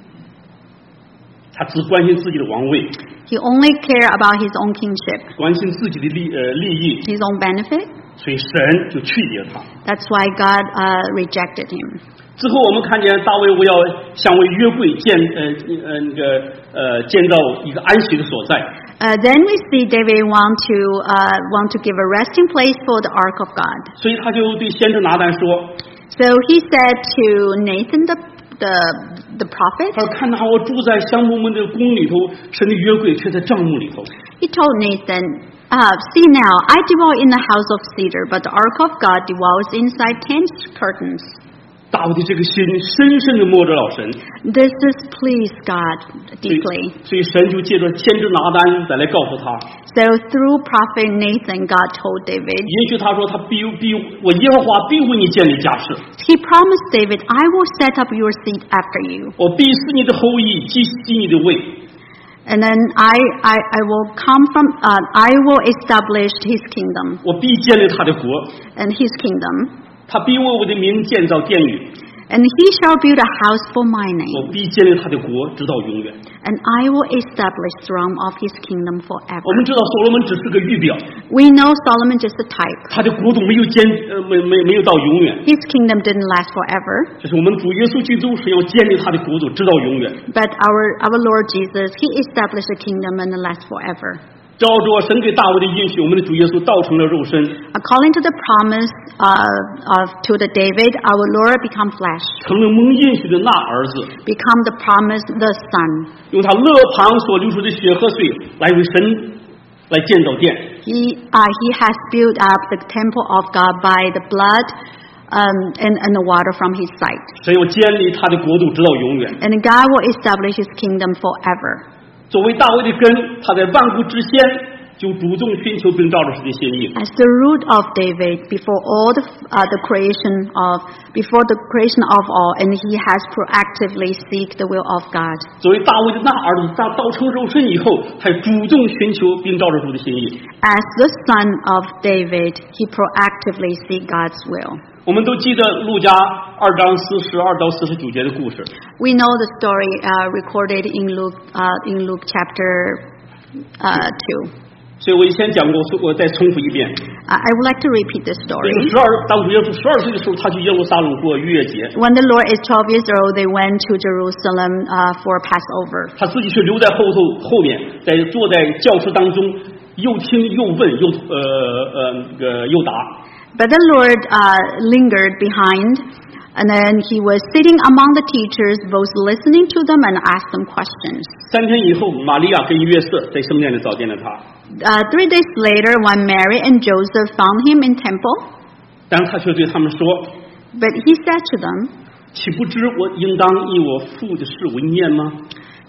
他只关心自己的王位， He only cared about his own kingship, 关心自己的利呃利益， his own benefit. 所以神就拒绝他。 That's why God uh, rejected him. 之后我们看见大卫我要想为约柜建呃呃那个呃建造一个安息的所在， Uh, then we see David want to uh, want to give a resting place for the ark of God. 所以他就对先知拿单说， So he said to Nathan the the the prophet, 他说看哪我住在香木们的宫里头，神的约柜却在帐幕里头。 he told Nathan, uh, see now, I dwell in the house of cedar, but the ark of God dwells inside tent curtains. 大卫的这个心深深的摸着老神， This has pleased God 所以 deeply. 所以神就借着先知拿单再来告诉他， So through prophet Nathan, God told David, 允许他说他必必我耶和华必为你建立家室， he promised David, I will set up your seed after you. 我必使你的后裔继继你的位。 And then I, I, I will come from, uh, I will establish his kingdom 我必建立他的国， and his kingdom. 他必为我的名建造殿宇， And he shall build a house for my 我 name. 必建立他的国，直到永远。 And I will establish throne of his kingdom 我 forever. 们知道所罗门只是个预表， We know Solomon just a type. 他的国度没有建呃没没没有到永远。 His kingdom didn't last forever. 这是我们主耶稣基督是要建立他的国度，直到永远。 But our, our Lord Jesus, he established a kingdom and it lasts forever. 照着神给大卫的应许，我们的主耶稣道成了肉身， According to the promise uh, of to the David, our Lord become flesh, 成了蒙应许的那儿子， become the promise, the Son. 用他肋旁所流出的血和水来为神来建造殿。 He uh, he has built up the temple of God by the blood um, and, and the water from his side. 神要建立他的国度，直到永远。 And God will establish his kingdom forever. 作为大卫的根，他在万古之先就主动寻求并照着神的心意。 As the root of David before all the uh, the creation of before the creation of all, and he has proactively seek the will of God. 作为大卫的那儿子，他道成肉身以后，还主动寻求并照着主的心意。 As the son of David, he proactively seek God's will. 我们都记得路加二章四十二到四十九节的故事。 We know the story uh, recorded in Luke uh, in Luke chapter uh, two. 所以我以前讲过，我再重复一遍。 Uh, I would like to repeat this 这 story. 个十二，当主耶稣十二岁的时候，他去耶路撒冷过逾越节， When the Lord is twelve years old, they went to Jerusalem uh, for Passover. 他自己却留在后头后面，在坐在教室当中，又听又问又呃呃那个又答。 But the Lord uh, lingered behind, and then he was sitting among the teachers, both listening to them and asked them questions. 三天以后，玛利亚跟约瑟在圣殿里找见了他， Uh, three days later, when Mary and Joseph found him in temple, 但他却对他们说 but he said to them, 岂不知我应当以我父的事为念吗？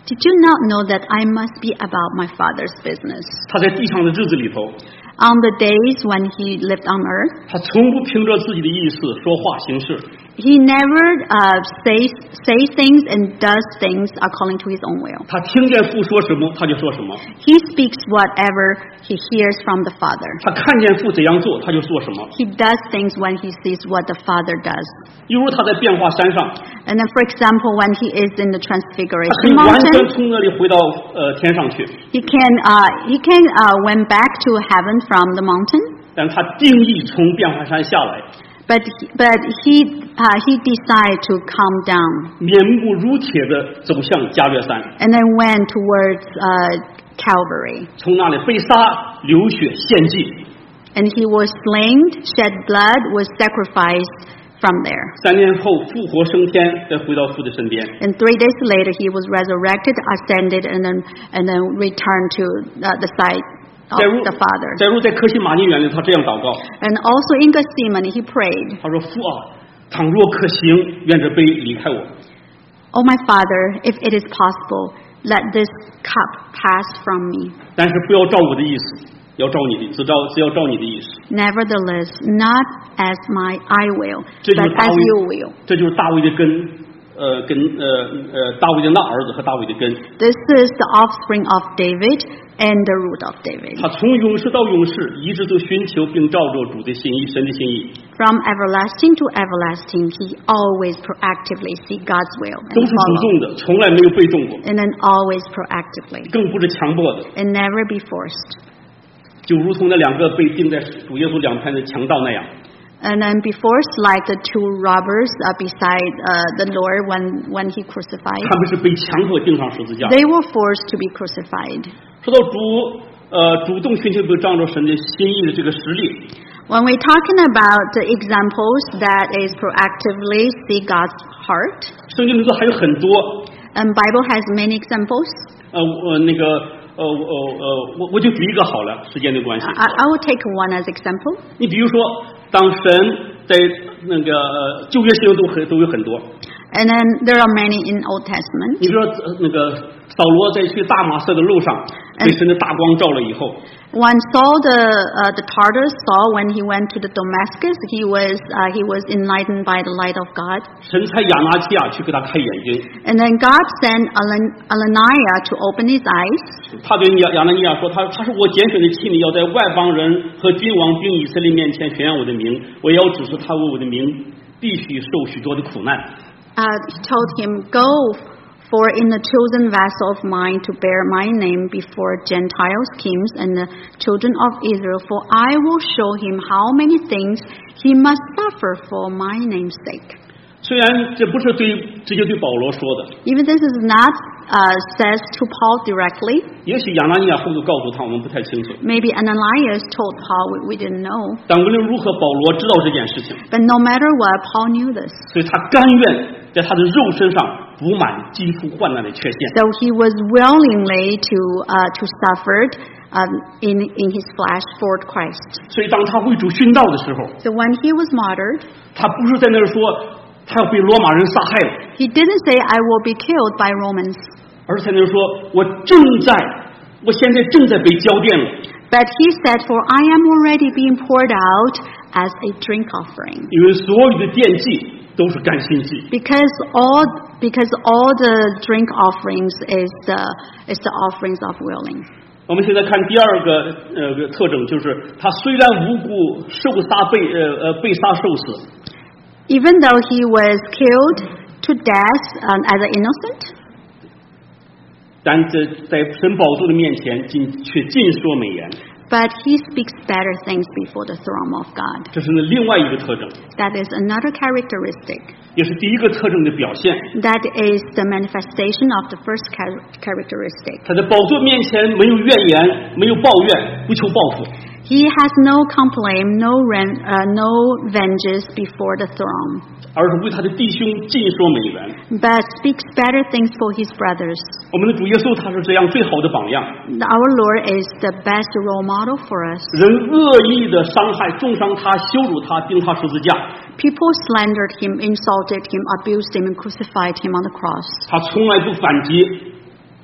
Did you not know that I must be about my Father's business? 他在地上的日子里头， On the days when he lived on earth, 他从不凭着自己的意思说话行事， he never uh, says, says things and does things according to his own will. 他听见父说什么他就说什么， He speaks whatever he hears from the Father. 他看见父怎样做他就做什么。 He does things when he sees what the Father does. 例如他在变化山上， And then, for example, when he is in the 他可以 Transfiguration 完全 Mountain, 从那里回到呃天上去， he can uh, he can uh, went back to heaven from the mountain, 但他定义从变化山下来， but he, but he uh, he decided to come down 面目如铁的走向加略山， and then went towards uh, Calvary. 从那里被杀、流血、献祭。 And he was slain, shed blood, was sacrificed from there. 三年后复活升天，再回到父的身边。 And three days later, he was resurrected, ascended, and then and then returned to uh, the side of 再如 the Father. 再如在克西马尼园里，他这样祷告， And also in Gethsemane, he prayed, 他说：“父啊，倘若可行，愿这杯离开我。 "Oh my Father, if it is possible, let this cup pass from me. 但是不要照我的意思，要照你的，只照只要照你的意思。 Nevertheless, not as my I will, 这就 but 是大 as 卫 you will." 这就是大卫的根，呃，跟呃呃大卫的那儿子和大卫的根。 This is the offspring of David and the root of David. 他从永世到永世，一直都寻求并照着主的心意、神的心意， From everlasting to everlasting, he always proactively seek God's will 都 and 是主 follow. 动的，从来没有被动过， And then always proactively 更不是强迫的。 and never be forced. 就如同那两个被钉在主耶稣两旁的强盗那样， And then be forced like the two robbers uh, beside uh, the Lord when, when he crucified. 他们是被强迫钉上十字架。 They were forced to be crucified. 说到主，呃，主动寻求并照着神的心意的这个实例， When we're talking about the examples that is proactively seek God's heart, 圣经里头还有很多， and Bible has many examples. 呃，我那个，呃，我呃，我我就举一个好了，时间的关系。 I, I will take one as example. 你比如说，当神在那个呃旧约圣经都很都有很多， And then there are many in Old Testament. 你比如说呃那个扫罗在去大马色的路上，被神的大光照了以后， When Saul the uh, the Tartars saw when he went to the Damascus, he was uh, he was enlightened by the light of God. 神差亚拿基亚去给他开眼睛， And then God sent Alan- Ananiah to open his eyes. 他对亚亚拿尼亚说，他他是我拣选的器皿，要在外邦人和君王并以色列面前宣扬我的名，我也要指示他为我的名必须受许多的苦难。 Uh, he told him, "Go, for in the chosen vessel of mine to bear my name before Gentiles, kings, and the children of Israel, for I will show him how many things he must suffer for my name's sake." 虽然这不是对直接对保罗说的， Even this is not uh, says to Paul directly. 也许亚拿尼亚后头告诉他，我们不太清楚。 Maybe Ananias told Paul, we, we didn't know. 但无论如何，保罗知道这件事情， But no matter what, Paul knew this. 所以他甘愿在他的肉身上补满肌肤患难的缺陷。 So he was willingly to uh, to suffer um, in in his flesh for Christ. 所以当他为主殉道的时候， So when he was martyred, 他不是在那儿说他要被罗马人杀害了， he didn't say, "I will be killed by Romans," 而是在那儿说我正在，我现在正在被交奠了。 but he said, "For I am already being poured out as a drink offering." 因为所有的奠祭都是甘心祭， Because all because all the drink offerings is the is the offerings of willing. 我们现在看第二个呃个特征，就是他虽然无辜受杀被呃呃被杀受死， Even though he was killed to death um, as an innocent, 但在在神宝座的面前尽却尽说美言， but he speaks better things before the throne of God. 这是呢另外一个特征， That is another characteristic. 也是第一个特征的表现。 That is the manifestation of the first char- characteristic. 他在宝座面前没有怨言，没有抱怨，不求报复， He has no complaint, no ren- uh, no vengeance before the throne, 而是为他的弟兄尽说美言。 but speaks better things for his brothers. 我们的主耶稣他是这样最好的榜样。 Our Lord is the best role model for us. 人恶意的伤害、重伤他、羞辱他、钉他十字架， People slandered him, insulted him, abused him, and crucified him on the cross. 他从来不反击，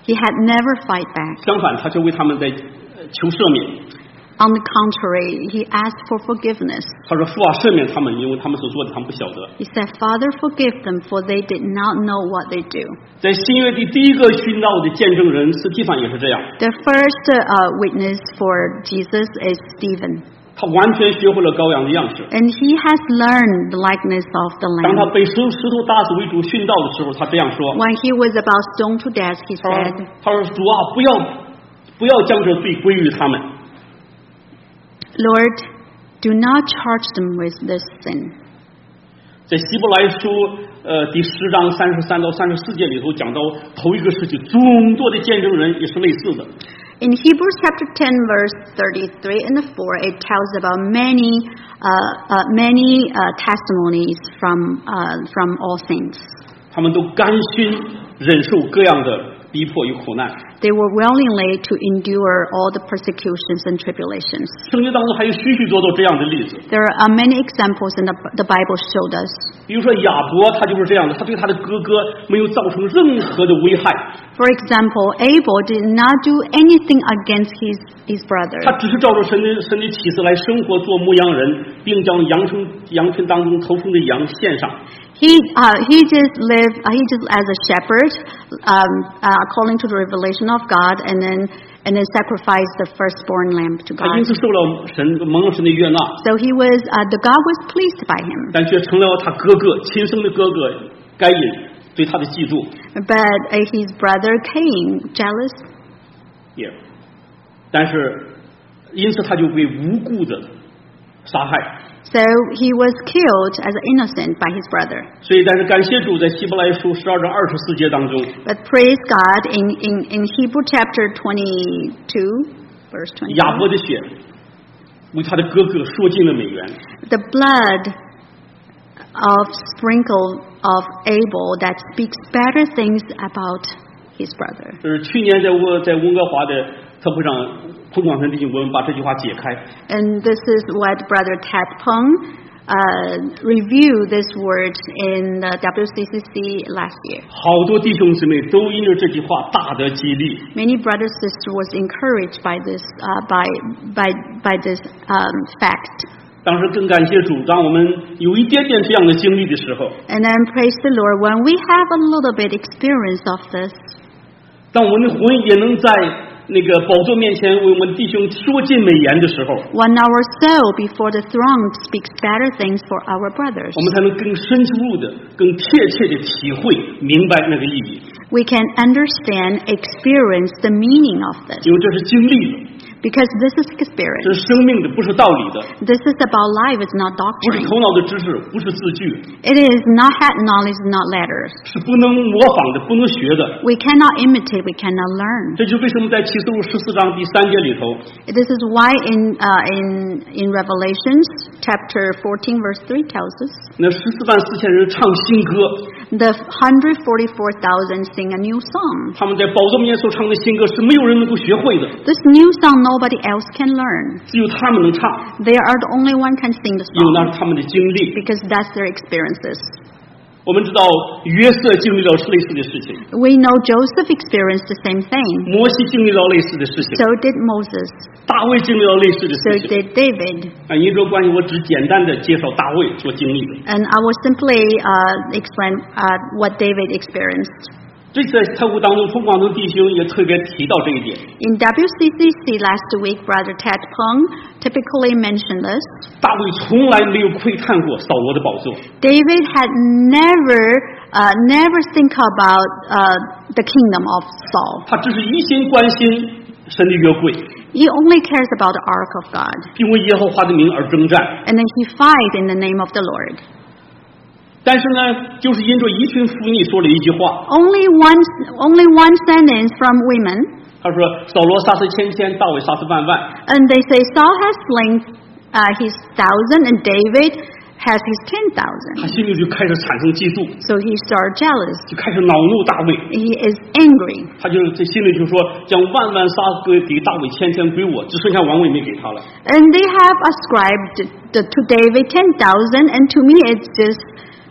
He had never fight back. 相反，他就为他们在求赦免。 On the contrary, he asked for forgiveness. 他说：“父啊，赦免他们，因为他们所做的，他们不晓得。” He said, Father, forgive them, for they did not know what they do. 在新约的第一个殉道的见证人斯蒂凡也是这样。 The first uh, witness for Jesus is Stephen. 他完全学会了羔羊的样式。 And he has learned the likeness of the 当他 Lamb. 被石石头打死为主殉道的时候，他这样说 When he was about stoned to death, he：“ 他说 said,， 他说主啊，不要不要将这罪归于他们。” Lord, do not charge them with this sin. 在希伯来书呃第十章三十三到三十四节里头讲到头一个时期，众多的见证人也是类似的。 In Hebrews chapter ten, verse thirty-three and four, it tells about many, uh, uh, many uh, testimonies from uh, from all saints. 他们都甘心忍受各样的逼迫与苦难。 They were willingly to endure all the persecutions and tribulations. 圣经当中还有许许多多这样的例子， There are many examples in the, the Bible showed us. 比如说亚伯，他就是这样的，他对他的哥哥没有造成任何的危害， For example, Abel did not do anything against his, his brother. 他只是照着神的神的启示来生活，做牧羊人，并将羊城羊群当中头生的羊献上。 He uh, he just lived uh, he just as a shepherd, um, uh, according to the revelation of God, and then and then sacrificed the firstborn lamb to 他因 God. 此受了神蒙了神的悦纳， So he was uh, the God was pleased by him. 但却成了他哥哥亲生的哥哥该隐对他的嫉妒。 But uh, his brother Cain, jealous, 也，但是因此他就被无故的杀害。 so he was killed as an innocent by his brother. 所以，但是感谢主，在希伯来书十二章二十四节当中， But praise God, in, in, in Hebrew chapter twenty-two, verse 亚 twenty-two, 伯的血为他的哥哥说尽了美元。 the blood of sprinkle of Abel that speaks better things about his brother. 这是去年在温在温哥华的特会上，彭广成弟兄我们把这句话解开。 And this is what Brother Ted Peng uh, reviewed this word in the W C C C last year. 好多弟兄姊妹都因着这句话大得激励。 Many brothers and sisters was encouraged by this uh, by by by this um, fact. 当时更感谢主，当我们有一点点这样的经历的时候， And then praise the Lord when we have a little bit experience of this. 当我们的魂也能在那个宝座面前为我们弟兄说尽美言的时候， When our soul before the throne speaks better things for our brothers, 我们才能更深入的、更贴切的体会明白那个意义， we can understand, experience the meaning of this. 因为这是经历的， Because this is 这 experience. 是生命的，不是道理的， This is about life, it's not 不是 doctrine. 头脑的知识，不是字句， It is not head knowledge, not letters. 是不能模仿的，不能学的。 We cannot imitate, we cannot learn. 这就是为什么在启示录十四章第三节里头， This is why in uh, in in Revelations chapter fourteen verse three tells us 那十四万四千人唱新歌， the one hundred forty-four thousand sing a new song. 他们在宝座面前所唱的新歌是没有人能够学会的， This new song nobody else can learn. 只有他们能唱， They are the only one can sing the 因为那 song 是他们的经历。 because that's their experiences. 我们知道约瑟经历了是类似的事情， We know Joseph experienced the same thing. 摩西经历了类似的事情， So did Moses. 大卫经历了类似的 So 事情。 did David. 啊，因这关系，我只简单的介绍大卫所经历的。 And I will simply uh, explain uh, what David experienced. 这次在特会当中，彭广成弟兄也特别提到这一点。 In W C C C last week, Brother Ted Peng typically mentioned this. 大卫从来没有窥探过扫罗的宝座， David had never, uh, never think about uh, the kingdom of Saul. 他只是一心关心神的约柜， He only cares about the ark of God. 并为耶和华的名而征战。 And then he fight in the name of the Lord. 但是呢，就是因着一群妇女说了一句话， Only one, only one sentence from women, 他说：“扫罗杀死千千，大卫杀死万万。 and they say Saul has slain uh, his thousand and David has his ten ” thousand. 他心里就开始产生嫉妒， So he started jealous. 就开始恼怒大卫。 He is angry. 他就在心里就说：“将万万杀归给大卫，千千归我，只剩下王位没给他了。” And they have ascribed the, to David ten thousand, and to me it's just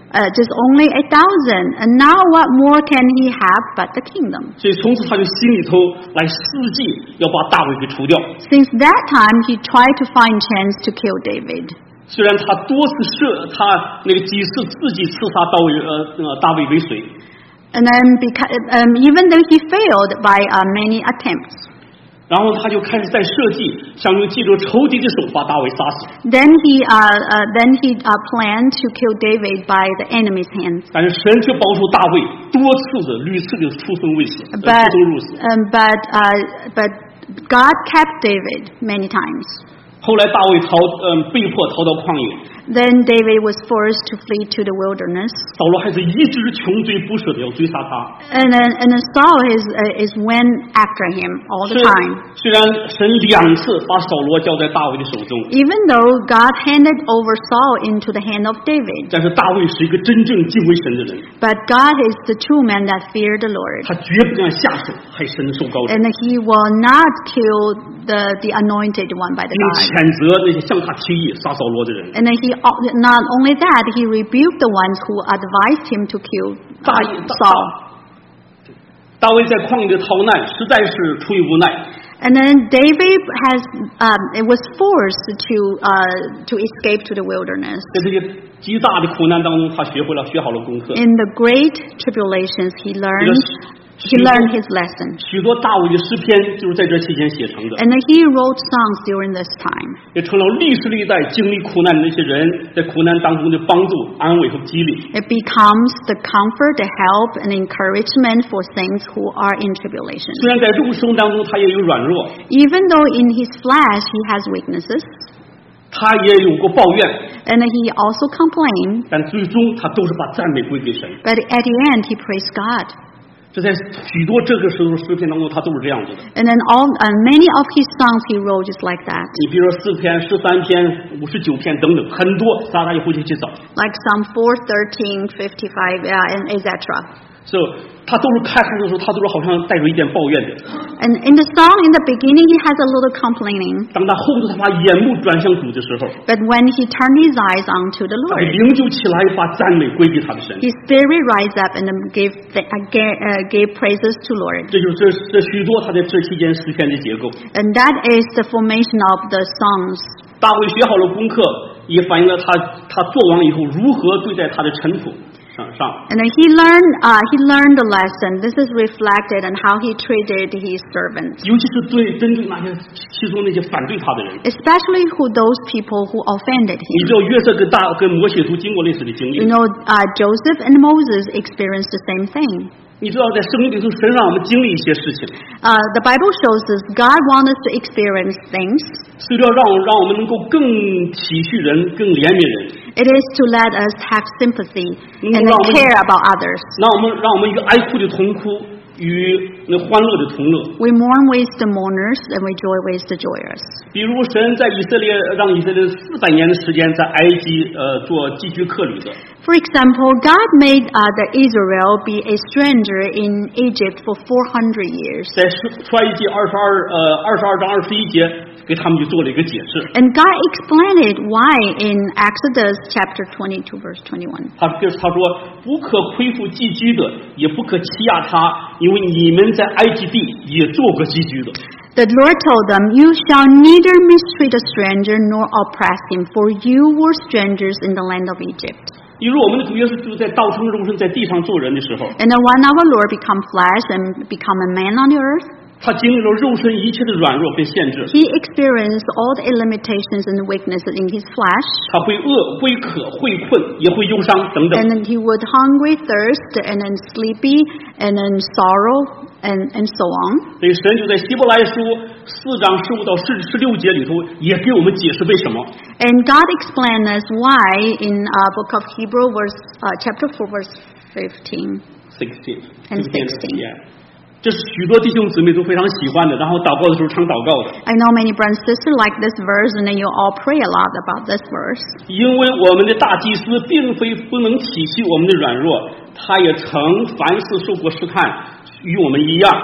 uh, just only a thousand. And now what more can he have but the kingdom? 所以从此他就心里头来伺计要把大卫给除掉。 Since that time, he tried to find chance to kill David. 虽然他多次设他那个几次自己刺杀大卫呃呃大卫为随， And then, because, um, even though he failed by uh, many attempts, 然后他就开始在设计，想用借着仇敌的手把大卫杀死。 then he uh, uh, then he uh, planned to kill David by the enemy's hands. 但是神却保守大卫多次的、屡次的出生未死，呃 But 出生入死。 um, but uh, but God kept David many times. 后来大卫逃，嗯、被迫逃到旷野。 Then David was forced to flee to the wilderness. 扫罗还是一直穷追不舍的要追杀他。 And then, and then Saul is, uh, is went after him all the 虽 time. 虽然神两次把扫罗交在大卫的手中， Even though God handed over Saul into the hand of David, 但是大卫是一个真正敬畏神的人， but God is the true man that feared the Lord. 他绝不敢下手害神的受膏者， And he will not kill the, the anointed one by the 并 God. 谴责那些向他提议杀扫罗的人。 And then he, not only that, he rebuked the ones who advised him to kill uh, 大大 Saul. 大卫在旷野的逃难，实在是出于无奈。 And then David has, um, it was forced to, uh, to escape to the wilderness. 在这些极大的苦难当中，他学会了学好了功课。 In the great tribulations, he learned, he learned his lesson. 许多大卫的诗篇就是在这期间写成的， And then he wrote songs during this time. 也成了历史历代经历苦难的那些人在苦难当中的帮助、安慰和激励。 It becomes the comfort, the help, and encouragement for saints who are in tribulation. 虽然在肉身当中他也有软弱， Even though in his flesh he has weaknesses, 他也有过抱怨， and he also complained, 但最终他都是把赞美归给神。 but at the end he praised God. 这在许多这个时候诗篇当中，他都是这样子的。 And then all, uh, many of his songs he wrote just like that. 你比如说四篇、十三篇、五十九篇等等，很多，大家也回去去找。 Like Psalm four, thirteen, fifty-five, uh, and et cetera. So 他都是开开的时候，他都是好像带着一点抱怨的。 And in the song, in the beginning, he has a little complaining. 当他后头他把眼目转向主的时候， But when he turned his eyes onto the 他 Lord, 灵就起来，把赞美归给他的神。 his spirit rise up and then gave, th- uh, gave, uh, gave praises to Lord. 这就是这这许多他在这期间诗篇的结构。 And that is the formation of the songs. 大卫学好了功课，也反映了他他做王以后如何对待他的臣仆上上。 And then he learned, uh, he learned the lesson. This is reflected on how he treated his servants, 尤其是对针对那些其中那些反对他的人。 especially who those people who offended 你 him. 知道约瑟跟大跟摩西都经过类似的经 You 历。 know, uh, Joseph and Moses experienced the same thing. 你知道在生命里头，神让我们经历一些事情， Uh, the Bible shows us God wants us to experience things. 是要让让我们能够更体恤人，更怜悯人， It is to let us have sympathy and then Lord, we- care about others. 让我们让我们与哀哭的同哭，与那欢乐的同乐。 We mourn with the mourners and we joy with the joyous. 比如神在以色列让以色列四百年的时间在埃及呃做寄居客旅的， For example, God made uh, the Israel be a stranger in Egypt for four hundred years. 在出埃及二十二呃二十二章二十一节给他们就做了一个解释。 And God explained it why in Exodus chapter twenty-two verse twenty-one. 他就是他说不可亏负寄居的，也不可欺压他，因为你们在埃及地也做过寄居的。 The Lord told them, "You shall neither mistreat a stranger nor oppress him, for you were strangers in the land of Egypt." 比如我们的主耶稣就在道成肉身在地上做人的时候， And then when our Lord become flesh and become a man on the earth, 他经历了肉身一切的软弱跟限制， he experienced all the limitations and weaknesses in his flesh. 他会饿、会渴、会困，也会忧伤等等。 And then he would hungry, thirst, and then sleepy, and then sorrow, and, and so on. 所以神就在希伯来书四章十五到十十六节里头，也给我们解释为什么。 And God explained us why in uh, book of Hebrew, verse uh, chapter four, verse fifteen. sixteen And sixteen. Yeah. 这是许多弟兄姊妹都非常喜欢的，然后祷告的时候常祷告的。 I know many brothers and sisters like this verse, and then you all pray a lot about this verse. 因为我们的大祭司并非不能体恤我们的软弱，他也曾凡事受过试探，与我们一样，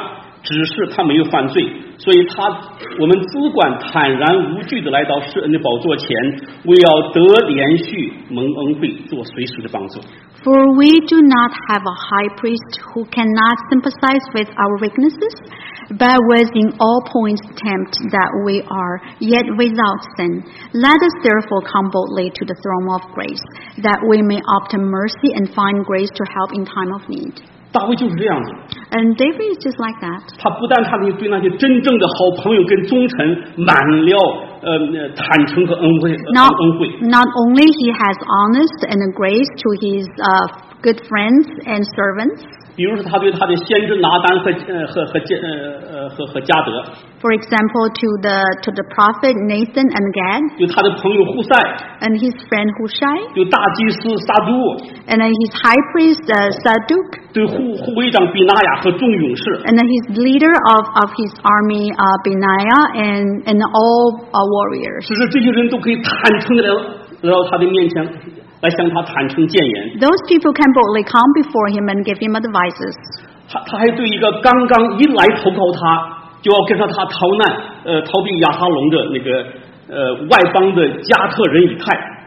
只是他没有犯罪，所以他我们只管坦然无惧的来到施恩的宝座前，为要得连续蒙恩惠，做随时的帮助。 For we do not have a high priest who cannot sympathize with our weaknesses, but was in all points tempted that we are, yet without sin. Let us therefore come boldly to the throne of grace, that we may obtain mercy and find grace to help in time of need. 大卫就是这样子。 And David is just like that. 他不但他对那些真正的好朋友跟忠臣满了呃坦诚和恩惠恩惠。 Not only he has honest and grace to his uh, good friends and servants. 比如说他对他的先知拿单和呃和和呃呃和和加德。 For example, to the to the prophet Nathan and Gad. 对他的朋友户塞。 And his friend Hushai. 对大祭司撒督。 And then his high priest uh, Saduk. 对护护卫长比拿雅和众勇士。 And then his leader of of his army uh, Benaiah and and all uh, warriors. 只是这些人都可以坦诚的来来到他的面前。来向他坦诚谏言。 Those people can boldly come before him and give him advices. 他他还对一个刚刚一来投靠他就要跟着他逃难呃逃避亚哈龙的那个呃外邦的加特人以太。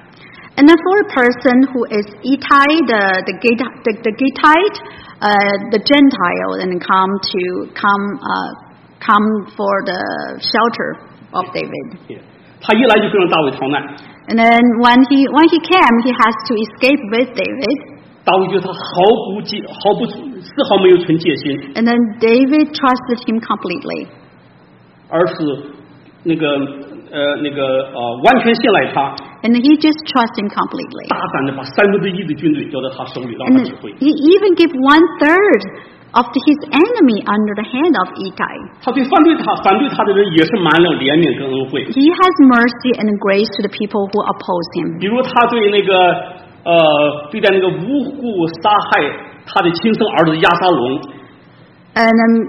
And then for a person who is Ittai, the the the, the Gittite, uh, the Gentile, and come to come uh, come for the shelter of David. Yeah. 他一来就跟着大卫逃难。 And then when he when he came, he has to escape with David. 大卫觉得他毫不戒毫不丝毫没有存戒心。 And then David trusted him completely. 而是那个呃那个呃完全信赖他。 And he just trusts him completely. 大胆的把三分之一的军队交到他手里，让他指挥。 He even gave one third of his enemy under the hand of Ittai. 他对反对他反对他的人也是满了怜悯跟恩惠。 He has mercy and grace to the people who oppose him. 比如他对那个呃对待那个无故杀害他的亲生儿子亚撒龙， And um,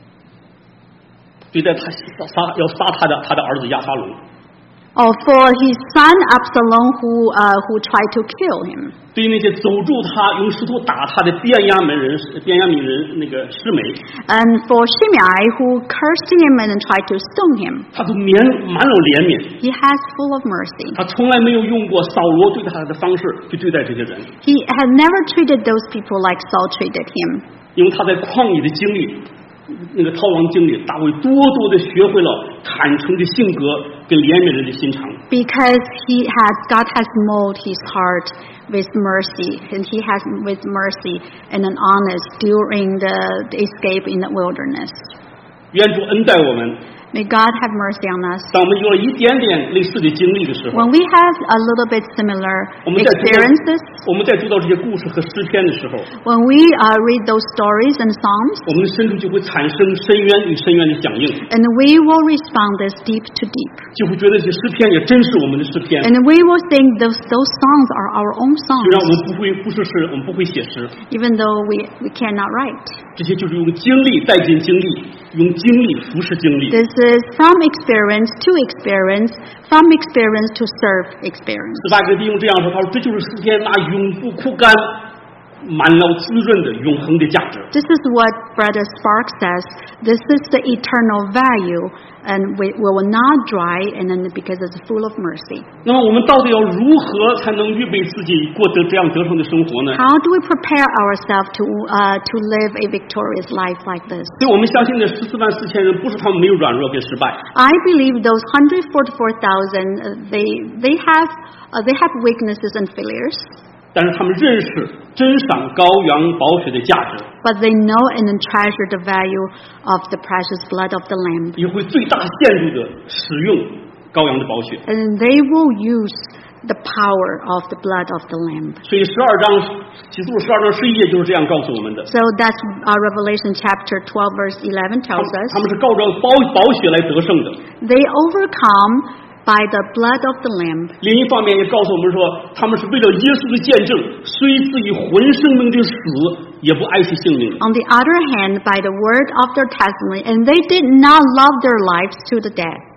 对待他杀要杀他的他的儿子亚撒龙。 Oh, for his son Absalom, who uh, who tried to kill him. 对于那些走住他用石头打他的便雅悯人便雅悯人那个示每。 And for Shimei, who cursed him and tried to stone him. 他都满满有怜悯。 He has full of mercy. 他从来没有用过扫罗对他的方式去对待这些人。 He had never treated those people like Saul treated him. 因为他在旷野的经历。那个逃亡经历，大卫多多的学会了坦诚的性格跟怜悯人的心肠。 Because he has, God has molded his heart with mercy, and he has with mercy and an honest during the, the escape in the wilderness. 愿主恩待我们。 May God have mercy on us. 当我们有了一点点类似的经历的时候， When we have a little bit similar 我们在读到 experiences, 我们在读到这些故事和诗篇的时候， when we uh, read those stories and songs, 我们的深处就会产生深渊与深渊的响应， and we will respond as deep to deep. 就会觉得这些诗篇也真是我们的诗篇。 And we will think those those songs are our own 虽然我 songs, 们不会不是诗，我们不会写诗， even though we, we cannot write. 这些就是用经历带进经历，用经历服侍经历。 This is from experience to experience, from experience to serve experience. 十八个弟兄这样说，他说这就是诗篇那永不枯干、满了滋润的永恒的价值。 This is what Brother Spark says. This is the eternal value, and we, we will not dry, and then because it's full of mercy. 那么我们到底要如何才能预备自己过得这样得胜的生活呢？ How do we prepare ourselves to uh, to live a victorious life like this? 所以我们相信的十四万四千人，不是他们没有软弱跟失败， I believe those one hundred forty-four thousand, uh, they they have uh, they have weaknesses and failures, 但是他们认识珍赏羔羊宝血的价值， but they know and treasure the value of the precious blood of the Lamb, 也会最大限度的使用羔羊的宝血。 and they will use the power of the blood of the Lamb. 所以十二章启示录十二章十一节就是这样告诉我们的。 So that's uh, Revelation chapter twelve verse eleven 他 tells 们 us 他们是靠着宝宝血来得胜的。 they overcome by the blood of the Lamb. 另一方面也告诉我们说，他们是为了耶稣的见证，虽自以魂生命的死，也不爱惜性命。 On the other hand, by the word of their testimony, and they did not love their lives to the death.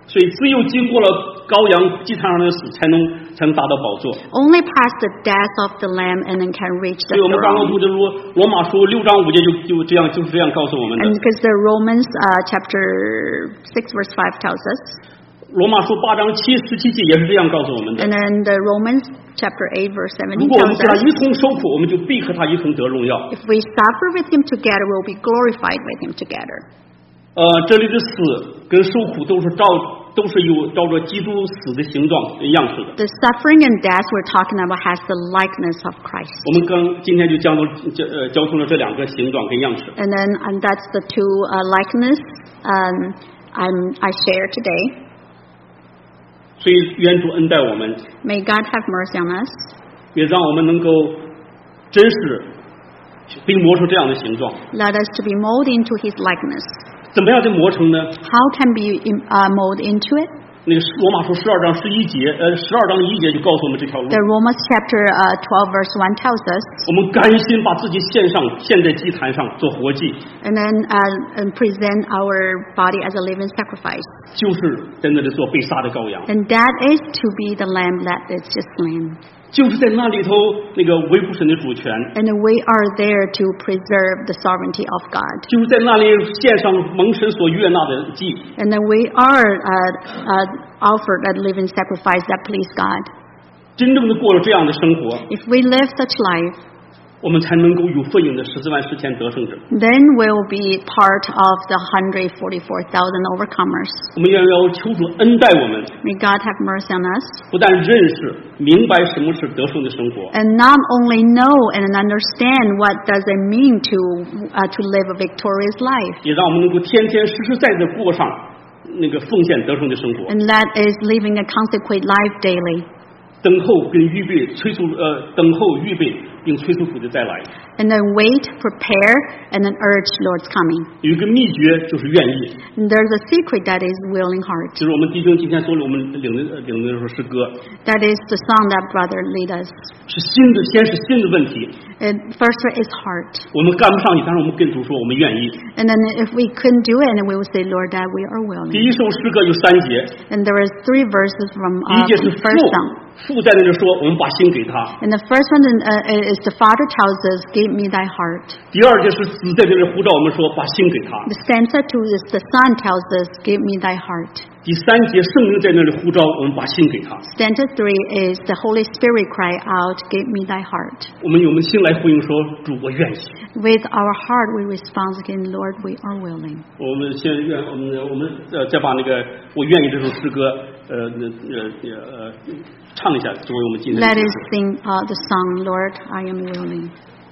所以只有经过了羔羊祭坛上的死，才能才能达到宝座。 Only past the death of the Lamb and then can reach 所 the 以我们刚刚 throne. 读的罗罗马书六章五节就就这样就是这样告诉我们的。 And because the Romans uh, chapter six verse five tells us, 罗马书八章七十七节也是这样告诉我们的。 and then the Romans chapter eight verse 如 seventeen 果我们 tells 和他 us, 一同受苦，我们就必和他一同得荣耀。 if we suffer with him together, we'll be glorified with him together. 呃，这里的死跟受苦都是照都是有照着基督死的形状样式的。 The suffering and death we're talking about has the likeness of Christ. 我们刚今天就讲到交呃交通了这两个形状跟样式。 And then and that's the two uh, likeness um, I'm, I share today. 所以愿主恩待我们， May God have mercy on us. 也让我们能够真实被磨出这样的形状。 Let us to be molded into his likeness. 怎么样的磨成呢？ How can we uh, mold into it? 那个罗马书十二章十一节，呃，十二章一节就告诉我们这条路。 The Romans chapter uh, twelve verse one tells us, 我们甘心把自己献上，献在祭坛上做活祭， and then uh, and present our body as a living sacrifice. 就是在那里做被杀的羔羊， And that is to be the lamb that is just slain. 就是在那里头那个维护神的主权， And we are there to preserve the sovereignty of God. 就是在那里献上蒙神所悦纳的祭。 And then we are uh, uh, offered a living sacrifice that please God. 真正的过了这样的生活， If we live such life, 我们才能够有份赢的十四万四千得胜者。 then we'll be part of the one hundred forty-four thousand overcomers. 我们也要求主恩待我们， May God have mercy on us. 不但认识明白什么是得胜的生活， And not only know and understand what does it mean to uh, to live a victorious life, 也让我们能够天天实实在在地过上那个奉献得胜的生活。 and that is living a consecrated life daily, 等候跟预备催促呃等候预备并催促主的再来。 and then wait, prepare, and then urge Lord's coming. 有一个秘诀就是愿意， And there's a secret that is willing heart. 就是我们弟兄今天做了我们领的领的这首诗歌， That is the song that brother lead us. 是心的，先是心的问题。 And first is heart. 我们干不上去，但是我们跟主说我们愿意。 And then if we couldn't do it, then we will say, Lord, that we are 第 willing. 一首诗歌有三节， And there is three verses from 第一 uh, 节是 from first 父 song. 父在那里说我们把心给他， And the first one uh, is the Father tells us, give me thy heart. 第二节是子在这里呼召我们说把心给他， The stanza two is the Son tells us, give me thy heart. 第三节圣灵在那里呼召我们把心给他。 Stanza three is the Holy Spirit cry out, give me thy heart. 我们用我们心来回应说主我愿意。 With our heart we respond again, Lord, we are willing. 我们现在愿我们我们呃再把那个我愿意这首诗歌呃呃呃呃唱一下，作为我们今天的 Let 结 us 束。 sing uh, the song, Lord, I am willing.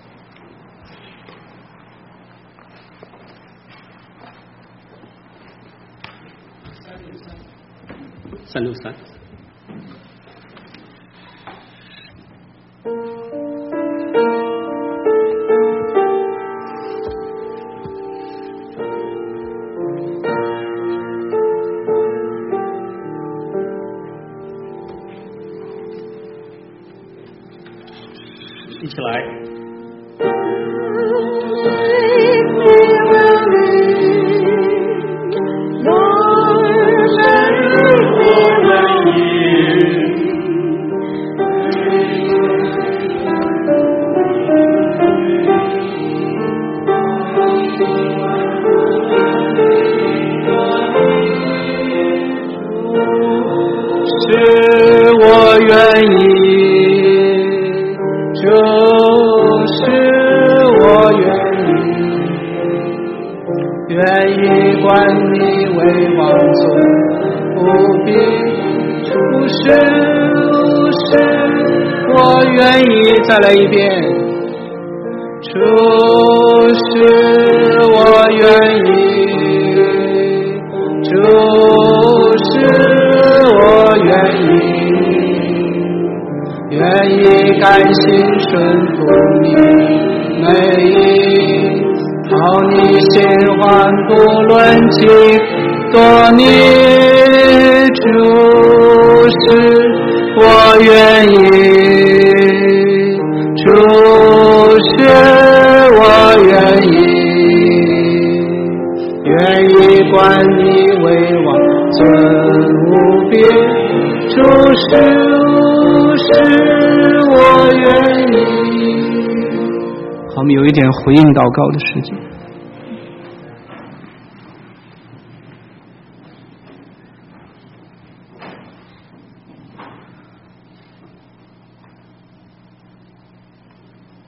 三六三。一起来。 是我愿意，就是我愿意，愿意管你为王尊，不必出世无事，我愿意。再来一遍，出世我愿意，出世。我愿意，愿意甘心顺服你美意，讨你心欢不论几多你主是我愿意，主是我愿意，愿意管你为王。 尊无边，诸事无事我愿意。好，我们有一点回应祷告的时间。